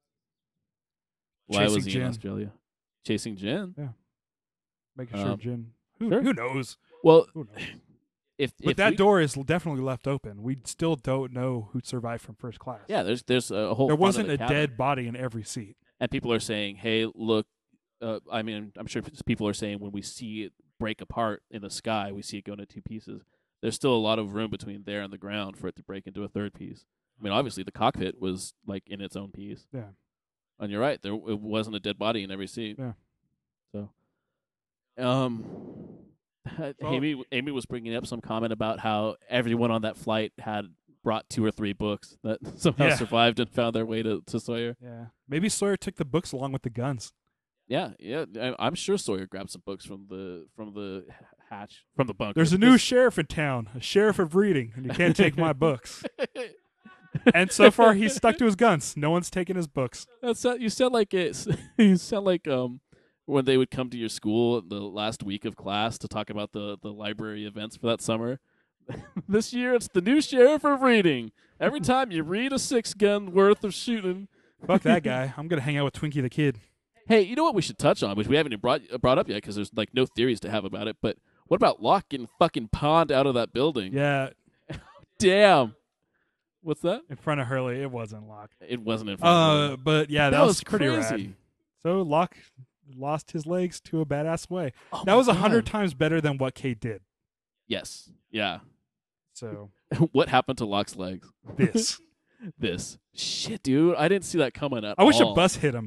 Why was Chasing he Jin. in Australia? Chasing Jin? Making sure Um, Jin. Who, sure. who knows? Well, Who knows? if But if that we, door is definitely left open. We still don't know who survived from first class. yeah, there's there's a whole there front of wasn't the a cabin. dead body in every seat. And people are saying, "Hey, look." Uh, I mean, I'm sure people are saying when we see it break apart in the sky, we see it go into two pieces. There's still a lot of room between there and the ground for it to break into a third piece. I mean, obviously the cockpit was like in its own piece. Yeah. And you're right, there it wasn't a dead body in every seat. Yeah. So, um, So- Amy Amy was bringing up some comment about how everyone on that flight had brought two or three books that somehow Yeah. survived and found their way to, to Sawyer. Yeah. Maybe Sawyer took the books along with the guns. Yeah, yeah. I, I'm sure Sawyer grabbed some books from the from the hatch from the bunker. There's a new sheriff in town, a sheriff of reading, and you can't take my books. And so far, he's stuck to his guns. No one's taken his books. That's not, you sound like it. You sound like um when they would come to your school the last week of class to talk about the the library events for that summer. This year, it's the new sheriff of reading. Every time you read a six gun worth of shooting. Fuck that guy. I'm gonna hang out with Twinkie the Kid. Hey, you know what we should touch on, which we haven't even brought brought up yet because there's like no theories to have about it. But what about Locke getting fucking pawned out of that building? Yeah, Damn. What's that? in front of Hurley, it wasn't Locke. It wasn't in front of Uh, her. but yeah, that, That was, was pretty crazy. rad. So Locke lost his legs to a badass way. Oh that my was a hundred God. times better than what Kate did. Yes. Yeah. So What happened to Locke's legs? this, This. Shit, dude. I didn't see that coming at I wish all. a bus hit him.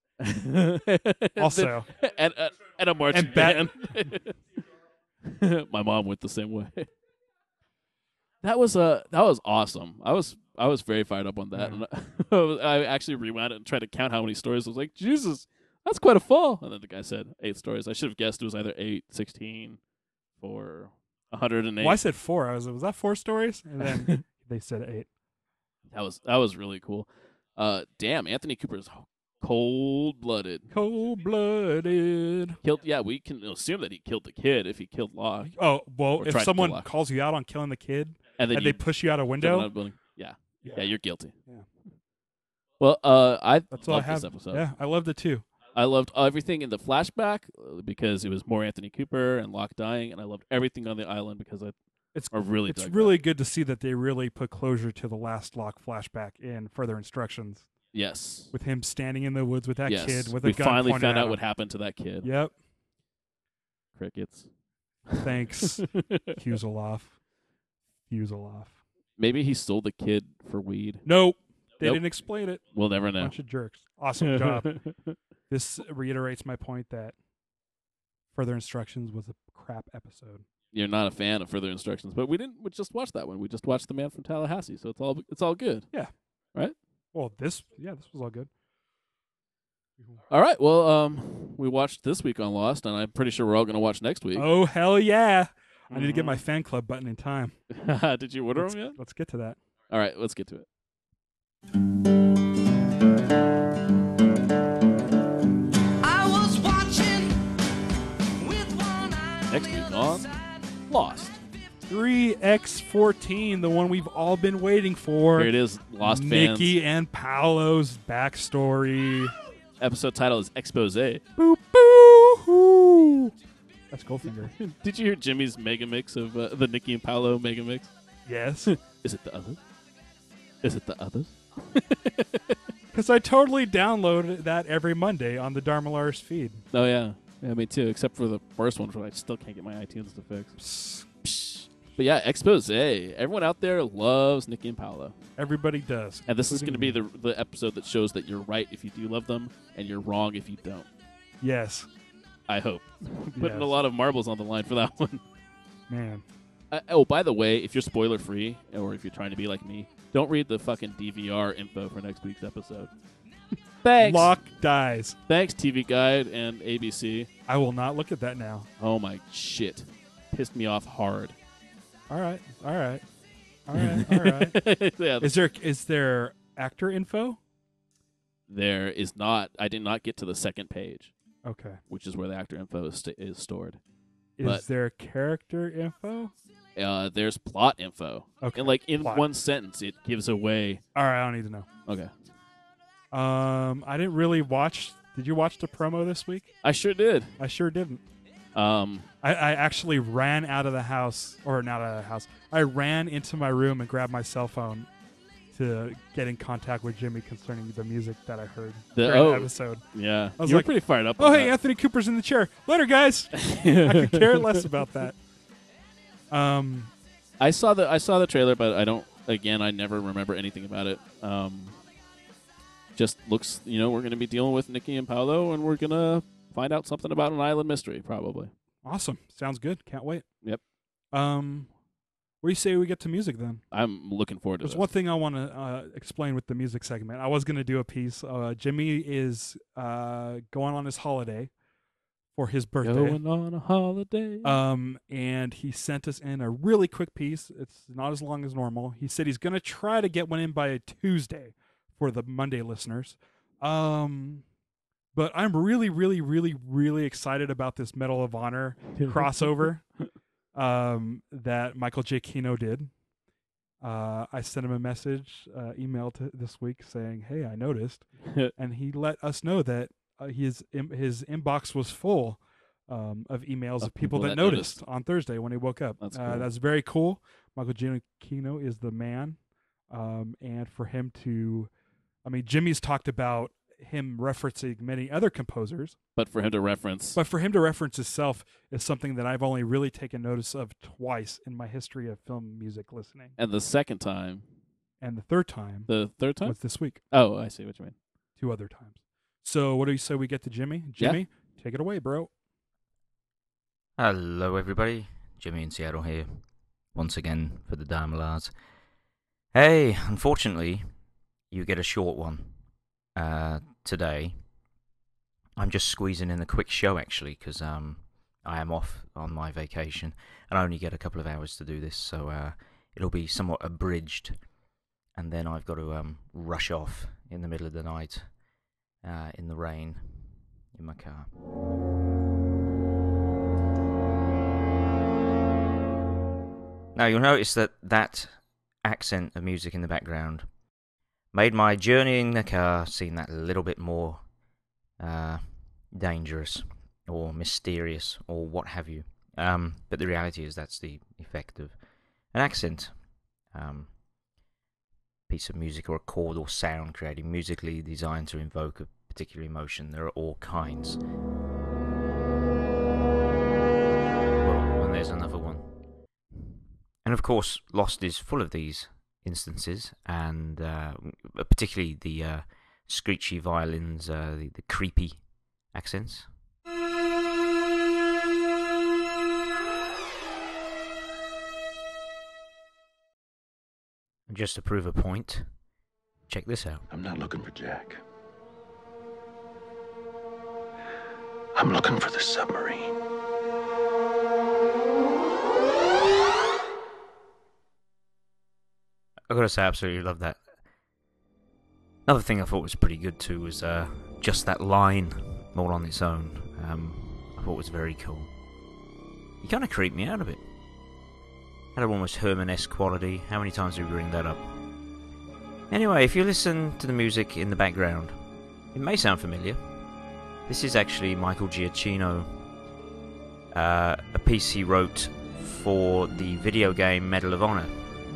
Also, and, uh, and a marching And bat- band. My mom went the same way. That was uh, that was awesome. I was I was very fired up on that. Yeah. And I, was- I actually rewound it and tried to count how many stories. I was like, Jesus, that's quite a fall. And then the guy said eight stories. I should have guessed it was either eight, sixteen, or one hundred eight. well, I said four. I was like, was that four stories? And then they said eight. That was that was really cool. Uh, damn, Anthony Cooper's cold blooded. Cold blooded. Killed. Yeah, we can assume that he killed the kid if he killed Locke, Oh well, Or if tried to someone kill Locke. calls you out on killing the kid and then and you they push you out a jump window, out of the building. Yeah. yeah, yeah, you're guilty. Yeah. Well, uh, I that's all I loved have. this episode. Yeah, I loved it too. I loved everything in the flashback uh, because it was more Anthony Cooper and Locke dying, and I loved everything on the island because I, It's I really it's dug really good to see that they really put closure to the last Locke flashback in further instructions that. Yes. with him standing in the woods with that yes. kid with a we gun finally pointed found at out him. what happened to that kid. Yep. Crickets. Thanks, Fuseloff. Fuseloff. Maybe he stole the kid for weed. Nope. They Nope. didn't explain it. We'll never know. Bunch of jerks. Awesome job. This reiterates my point that further instructions was a crap episode. You're not a fan of further instructions, but we didn't. We just watched that one. We just watched The Man from Tallahassee, so it's all it's all good. Well, this yeah, this was all good. All right. Well, um, we watched this week on Lost, and I'm pretty sure we're all going to watch next week. Oh hell yeah! I need to get my fan club button in time. Did you order let's, them yet? Let's get to that. All right, let's get to it. I was watching with one eye Next week on Lost. three by fourteen, the one we've all been waiting for. Here it is, Lost fans. Nikki and Paolo's backstory. Episode title is Expose. Boop, boo. That's Goldfinger. Did you hear Jimmy's mega mix of uh, the Nikki and Paolo mega mix? Yes. Is it the others? Is it the others? Because I totally download that every Monday on the Dharmalar's feed. Oh, yeah. Yeah, me too, except for the first one, which I still can't get my iTunes to fix. Psst. But yeah, Expose. Everyone out there loves Nikki and Paolo. Everybody does. And this is going to be including the the episode that shows that you're right if you do love them, and you're wrong if you don't. me. Yes. I hope. Putting Yes. a lot of marbles on the line for that one. Man. Uh, oh, by the way, if you're spoiler free, or if you're trying to be like me, don't read the fucking D V R info for next week's episode. Thanks. Lock dies. Thanks, T V Guide and A B C. I will not look at that now. Oh my shit. Pissed me off hard. All right. All right. All right. All right. Yeah, Is there is there actor info? there is not. I did not get to the second page, Okay. which is where the actor info is, st- is stored. Is But- there character info? Uh, there's plot info. Okay. And like in Plot. one sentence, it gives away. All right. I don't need to know. Okay. Um, I didn't really watch. Did you watch the promo this week? I sure did. I sure didn't. Um, I, I actually ran out of the house, or not out of the house. I ran into my room and grabbed my cell phone to get in contact with Jimmy concerning the music that I heard The- during oh. the episode. yeah. I was You were like, pretty fired up. Oh, on hey, that. Anthony Cooper's in the chair. Later, guys. I could care less about that. Um, I saw the I saw the trailer, but I don't. Again, I never remember anything about it. Um, just looks, you know, we're going to be dealing with Nikki and Paolo, and we're going to find out something about an island mystery, probably. awesome. Sounds good. Can't wait. Yep. Um, what do you say we get to music then? I'm looking forward to There's this. one thing I want to uh, explain with the music segment. I was going to do a piece. Uh, Jimmy is uh, going on his holiday for his birthday. Going on a holiday. Um, and he sent us in a really quick piece. It's not as long as normal. He said he's going to try to get one in by a Tuesday for the Monday listeners. Um, but I'm really, really, really, really excited about this Medal of Honor crossover um, that Michael J. Kino did. Uh, I sent him a message, uh, email to this week saying, "Hey, I noticed," and he let us know that uh, his im- his inbox was full um, of emails of, Of people, people that, that noticed, noticed. on Thursday when he woke up. That's uh, cool. that's very cool. Michael Giacchino is the man, um, and for him to, I mean, Jimmy's talked about him referencing many other composers, But for him to reference. but for him to reference himself is something that I've only really taken notice of twice in my history of film music listening. And the second time. And the third time The third time? was this week, Oh, I see what you mean. two other times. So what do you say we get to Jimmy? Jimmy, take it away, bro. Hello, everybody. Jimmy in Seattle here, once again for the Dharmalars. Hey, unfortunately, you get a short one uh, today. I'm just squeezing in a quick show, actually, because um, I am off on my vacation, and I only get a couple of hours to do this, so uh, it'll be somewhat abridged, and then I've got to um, rush off in the middle of the night uh, in the rain in my car. Now, you'll notice that that accent of music in the background made my journey in the car seem that little bit more uh, dangerous or mysterious or what have you. Um, but the reality is that's the effect of an accent. Um, piece of music or a chord or sound created musically designed to invoke a particular emotion. There are all kinds. Well, and there's another one. And of course, Lost is full of these instances, and uh, particularly the uh, screechy violins, uh, the, the creepy accents. And just to prove a point, check this out. I'm not looking for Jack. I'm looking for the submarine. I gotta say, I absolutely love that. Another thing I thought was pretty good too was uh, just that line, all on its own. Um, I thought was very cool. He kind of creeped me out a bit. Had an almost Herman-esque quality. How many times do we bring that up? Anyway, if you listen to the music in the background, it may sound familiar. This is actually Michael Giacchino, uh, a piece he wrote for the video game Medal of Honor.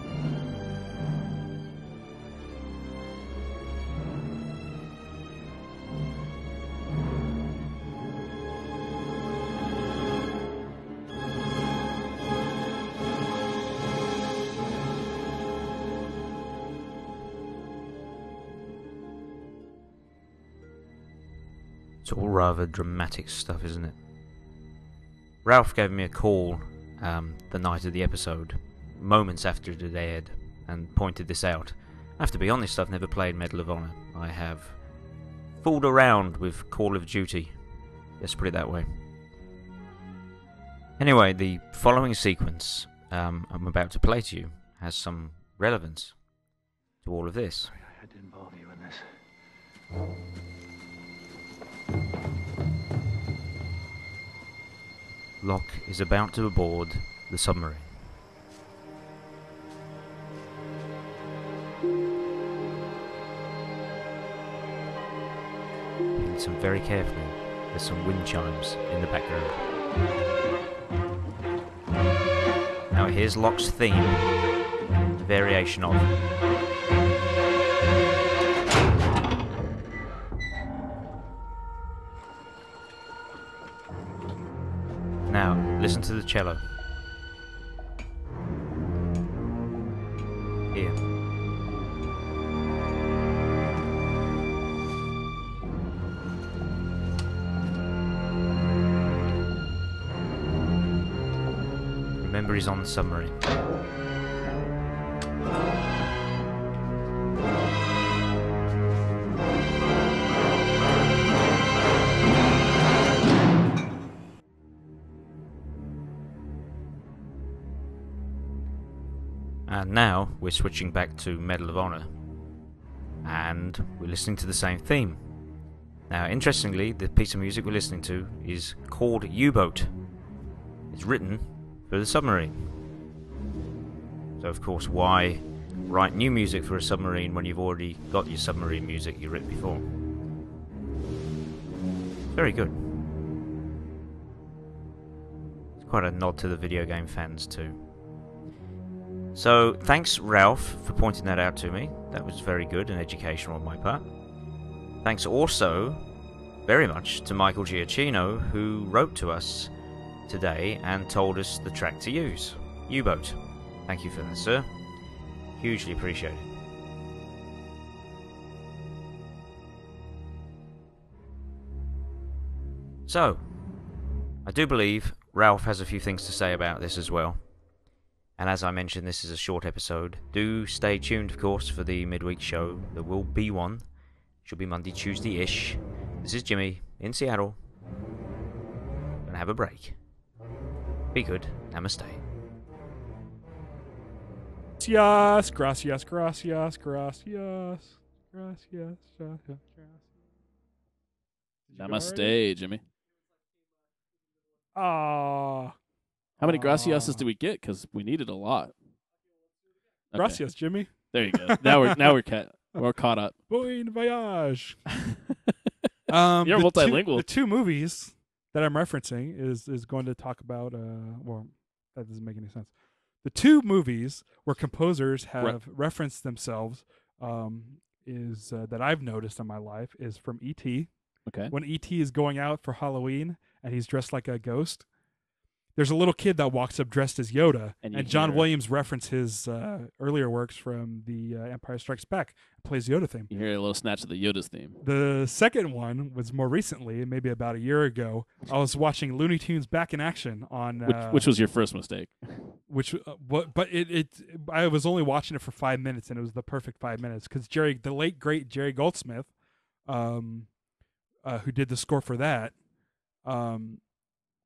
It's all rather dramatic stuff, isn't it? Ralph gave me a call um, the night of the episode, moments after it had aired, and pointed this out. I have to be honest, I've never played Medal of Honor. I have fooled around with Call of Duty. Let's put it that way. Anyway, the following sequence um, I'm about to play to you has some relevance to all of this. I had to involve you in this. Locke is about to board the submarine. Listen very carefully. There's some wind chimes in the background. Now here's Locke's theme, a variation of. Now, listen to the cello. Here. Remember, he's on the submarine. And now we're switching back to Medal of Honor, and we're listening to the same theme. Now, interestingly, the piece of music we're listening to is called U-Boat. It's written for the submarine. So, of course, why write new music for a submarine when you've already got your submarine music you wrote before? Very good. It's quite a nod to the video game fans too. So, thanks Ralph for pointing that out to me. That was very good and educational on my part. Thanks also very much to Michael Giacchino, who wrote to us today and told us the track to use, U-Boat. Thank you for that, sir. Hugely appreciated. So, I do believe Ralph has a few things to say about this as well. And as I mentioned, this is a short episode. Do stay tuned, of course, for the midweek show. There will be one. Should be Monday, Tuesday-ish. This is Jimmy in Seattle. Gonna have a break. Be good. Namaste. Gracias, gracias, gracias, gracias, gracias, gracias. Namaste, Jimmy. Ah. How many Aw. graciases did we get? Because we needed a lot. Okay. Gracias, Jimmy. There you go. Now we're now we're ca- we're caught up. Bon voyage. um, You're the two- multilingual. the two movies that I'm referencing is is going to talk about. Uh, well, that doesn't make any sense. The two movies where composers have referenced themselves um, is uh, that I've noticed in my life is from E T Okay. When E T is going out for Halloween and he's dressed like a ghost. There's a little kid that walks up dressed as Yoda, And and, you John hear- Williams referenced his uh, earlier works from the uh, Empire Strikes Back, and plays the Yoda theme. You hear a little snatch of the Yoda's theme. The second one was more recently, maybe about a year ago. I was watching Looney Tunes Back in Action on Which, uh, which was your first mistake. which uh, what but it, it I was only watching it for five minutes, and it was the perfect five minutes because Jerry, the late great Jerry Goldsmith, um, uh, who did the score for that, um.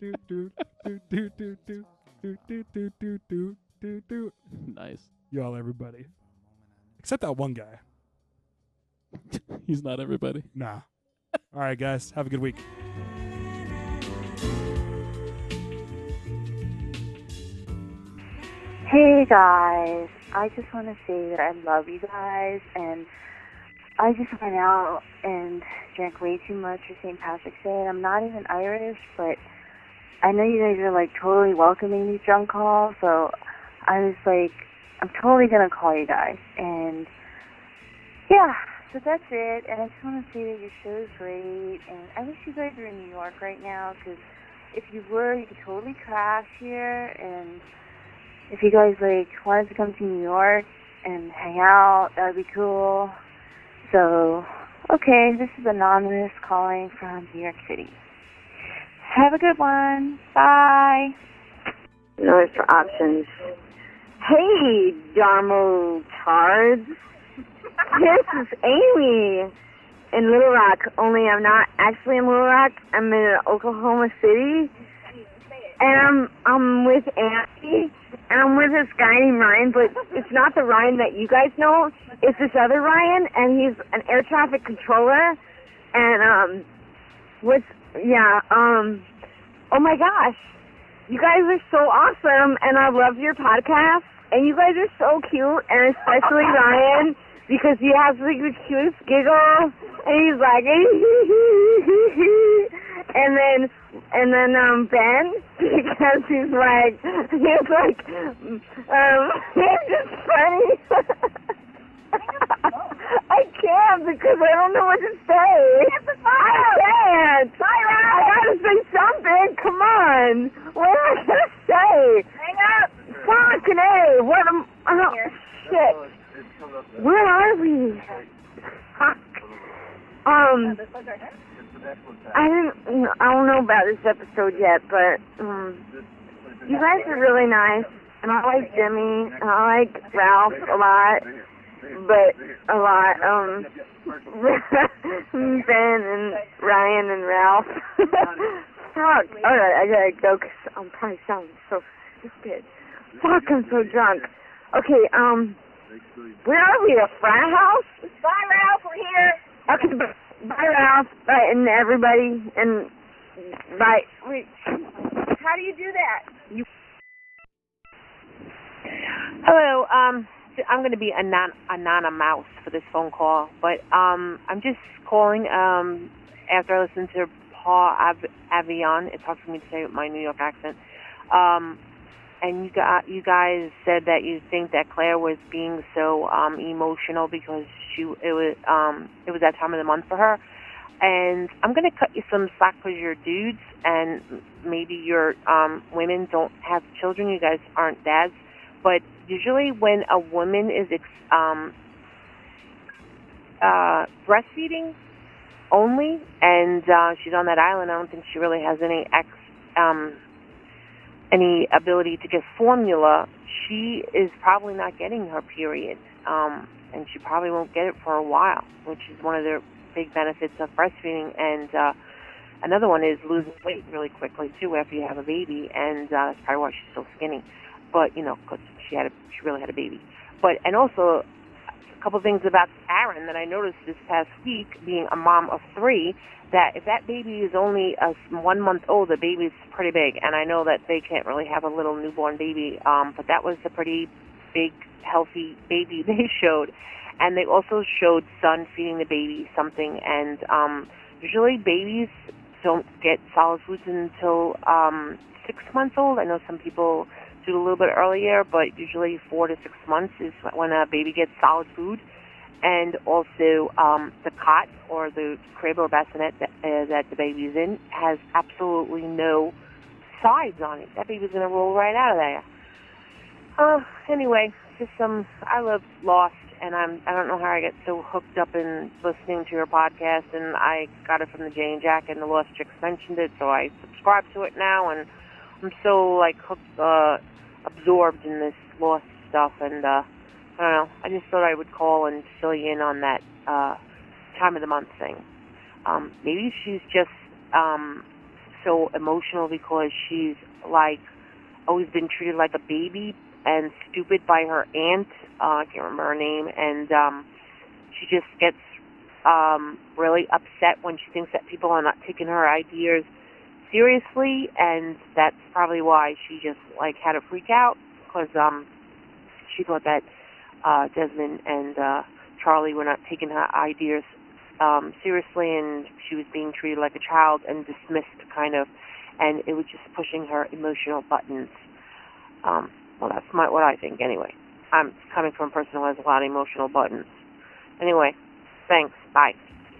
do do do do do do do do do do do do do. Nice. Y'all, everybody, except that one guy. He's not everybody. Nah. All right, guys. Have a good week. Hey guys, I just want to say that I love you guys, and I just went out and drank way too much for Saint Patrick's Day, and I'm not even Irish, but I know you guys are like totally welcoming these drunk calls, so I was like, I'm totally gonna call you guys, and yeah, so that's it, and I just want to say that your show is great, and I wish you guys were in New York right now, because if you were, you could totally crash here, and if you guys, like, wanted to come to New York and hang out, that would be cool. So, okay, this is Anonymous calling from New York City. Have a good one. Bye. Noise for options. Hey, Darmo Tards. This is Amy in Little Rock, only I'm not actually in Little Rock. I'm in Oklahoma City. And I'm, I'm with Andy. And I'm with this guy named Ryan, but it's not the Ryan that you guys know. It's this other Ryan, and he's an air traffic controller. And, um, what's, yeah, um, oh my gosh. You guys are so awesome, and I love your podcast. And you guys are so cute, and especially Ryan, because he has like the cutest giggle, and he's like, and then, and then, um, Ben, because he's like, he's like, um, he's just funny. I can't, because I don't know what to say. I can't. I gotta say something. Come on. What am I gonna say? Hang up. Fucking A. What am, oh, shit. Where are we? Fuck. Um, I didn't, I don't know about this episode yet, but, um, you guys are really nice, and I like Jimmy, and I like Ralph a lot, but a lot, um, Ben and Ryan and Ralph. Fuck. Alright, I gotta go, because I'm probably sounding so stupid. Fuck, I'm so drunk. Okay, um, where are we? A frat house? Bye, Ralph. We're here. Okay, bye, bye Ralph. Bye, and everybody. And bye. Wait. How do you do that? You. Hello. Um, I'm going to be anon- anonymous for this phone call, but um, I'm just calling um after I listened to Paul Av- Avion. It's hard for me to say with my New York accent. Um. And you got, you guys said that you think that Claire was being so um, emotional because she it was um, it was that time of the month for her. And I'm gonna cut you some slack because you're dudes, and maybe your um, women don't have children. You guys aren't dads, but usually when a woman is ex- um, uh, breastfeeding only, and uh, she's on that island, I don't think she really has any ex. Um, any ability to get formula, she is probably not getting her period, um, and she probably won't get it for a while, which is one of the big benefits of breastfeeding. And uh, another one is losing weight really quickly too after you have a baby, and uh, that's probably why she's so skinny. But you know, because she had a, she really had a baby. But and also a couple of things about Aaron that I noticed this past week, being a mom of three, that if that baby is only a one month old, the baby's pretty big. And I know that they can't really have a little newborn baby, um, but that was a pretty big, healthy baby they showed. And they also showed Son feeding the baby something. And um, usually babies don't get solid foods until um, six months old. I know some people do a little bit earlier, but usually four to six months is when a baby gets solid food. And also, um, the cot or the crib or bassinet that, uh, that the baby is in has absolutely no sides on it. That baby's going to roll right out of there. Uh, anyway, just some, I love Lost, and I'm, I don't know how I get so hooked up in listening to your podcast, and I got it from the Jane Jack, and the Lost Chicks mentioned it, so I subscribe to it now, and I'm so, like, hooked, uh, absorbed in this Lost stuff, and, uh, I don't know. I just thought I would call and fill you in on that uh, time of the month thing. Um, maybe she's just um, so emotional because she's like always been treated like a baby and stupid by her aunt. Uh, I can't remember her name, and um, she just gets um, really upset when she thinks that people are not taking her ideas seriously, and that's probably why she just like had a freak out because um, she thought that uh, Desmond and uh, Charlie were not taking her ideas um, seriously, and she was being treated like a child and dismissed, kind of, and it was just pushing her emotional buttons. Um, well, that's my, what I think, anyway. I'm coming from a person who has a lot of emotional buttons. Anyway, thanks. Bye.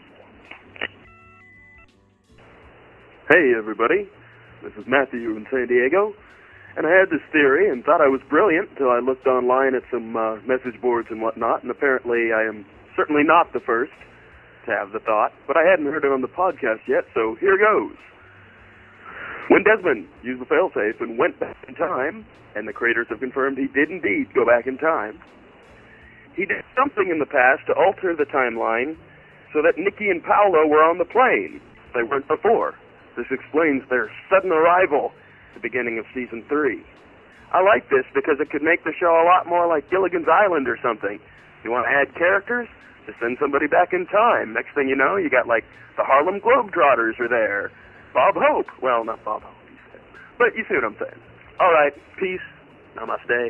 Hey, everybody. This is Matthew in San Diego, and I had this theory and thought I was brilliant until I looked online at some uh, message boards and whatnot, and apparently I am certainly not the first to have the thought, but I hadn't heard it on the podcast yet, so here goes. When Desmond used the failsafe and went back in time, and the creators have confirmed he did indeed go back in time, he did something in the past to alter the timeline so that Nikki and Paolo were on the plane. They weren't before. This explains their sudden arrival at the beginning of season three. I like this because it could make the show a lot more like Gilligan's Island or something. You want to add characters? Just send somebody back in time. Next thing you know, you got like the Harlem Globetrotters are there. Bob Hope. Well, not Bob Hope, he's dead. But you see what I'm saying. All right, peace. Namaste.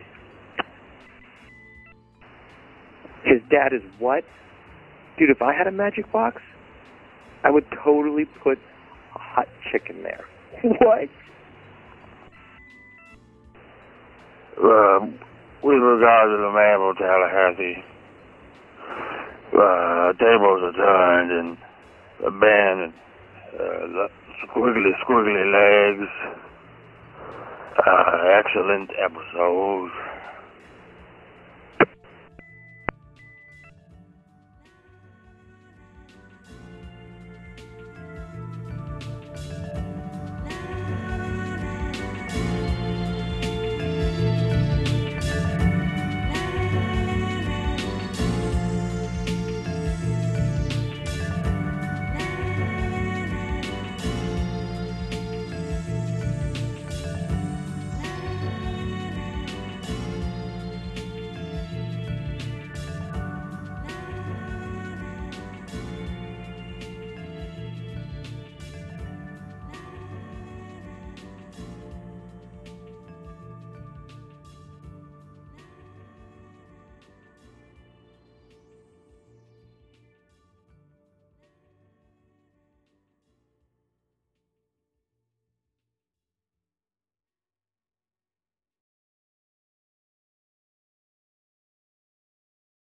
His dad is what? Dude, if I had a magic box, I would totally put a hot chicken there. What? Uh, with regard to the man from Tallahassee, uh, tables are turned and the band, uh, the squiggly, squiggly legs, uh, excellent episode.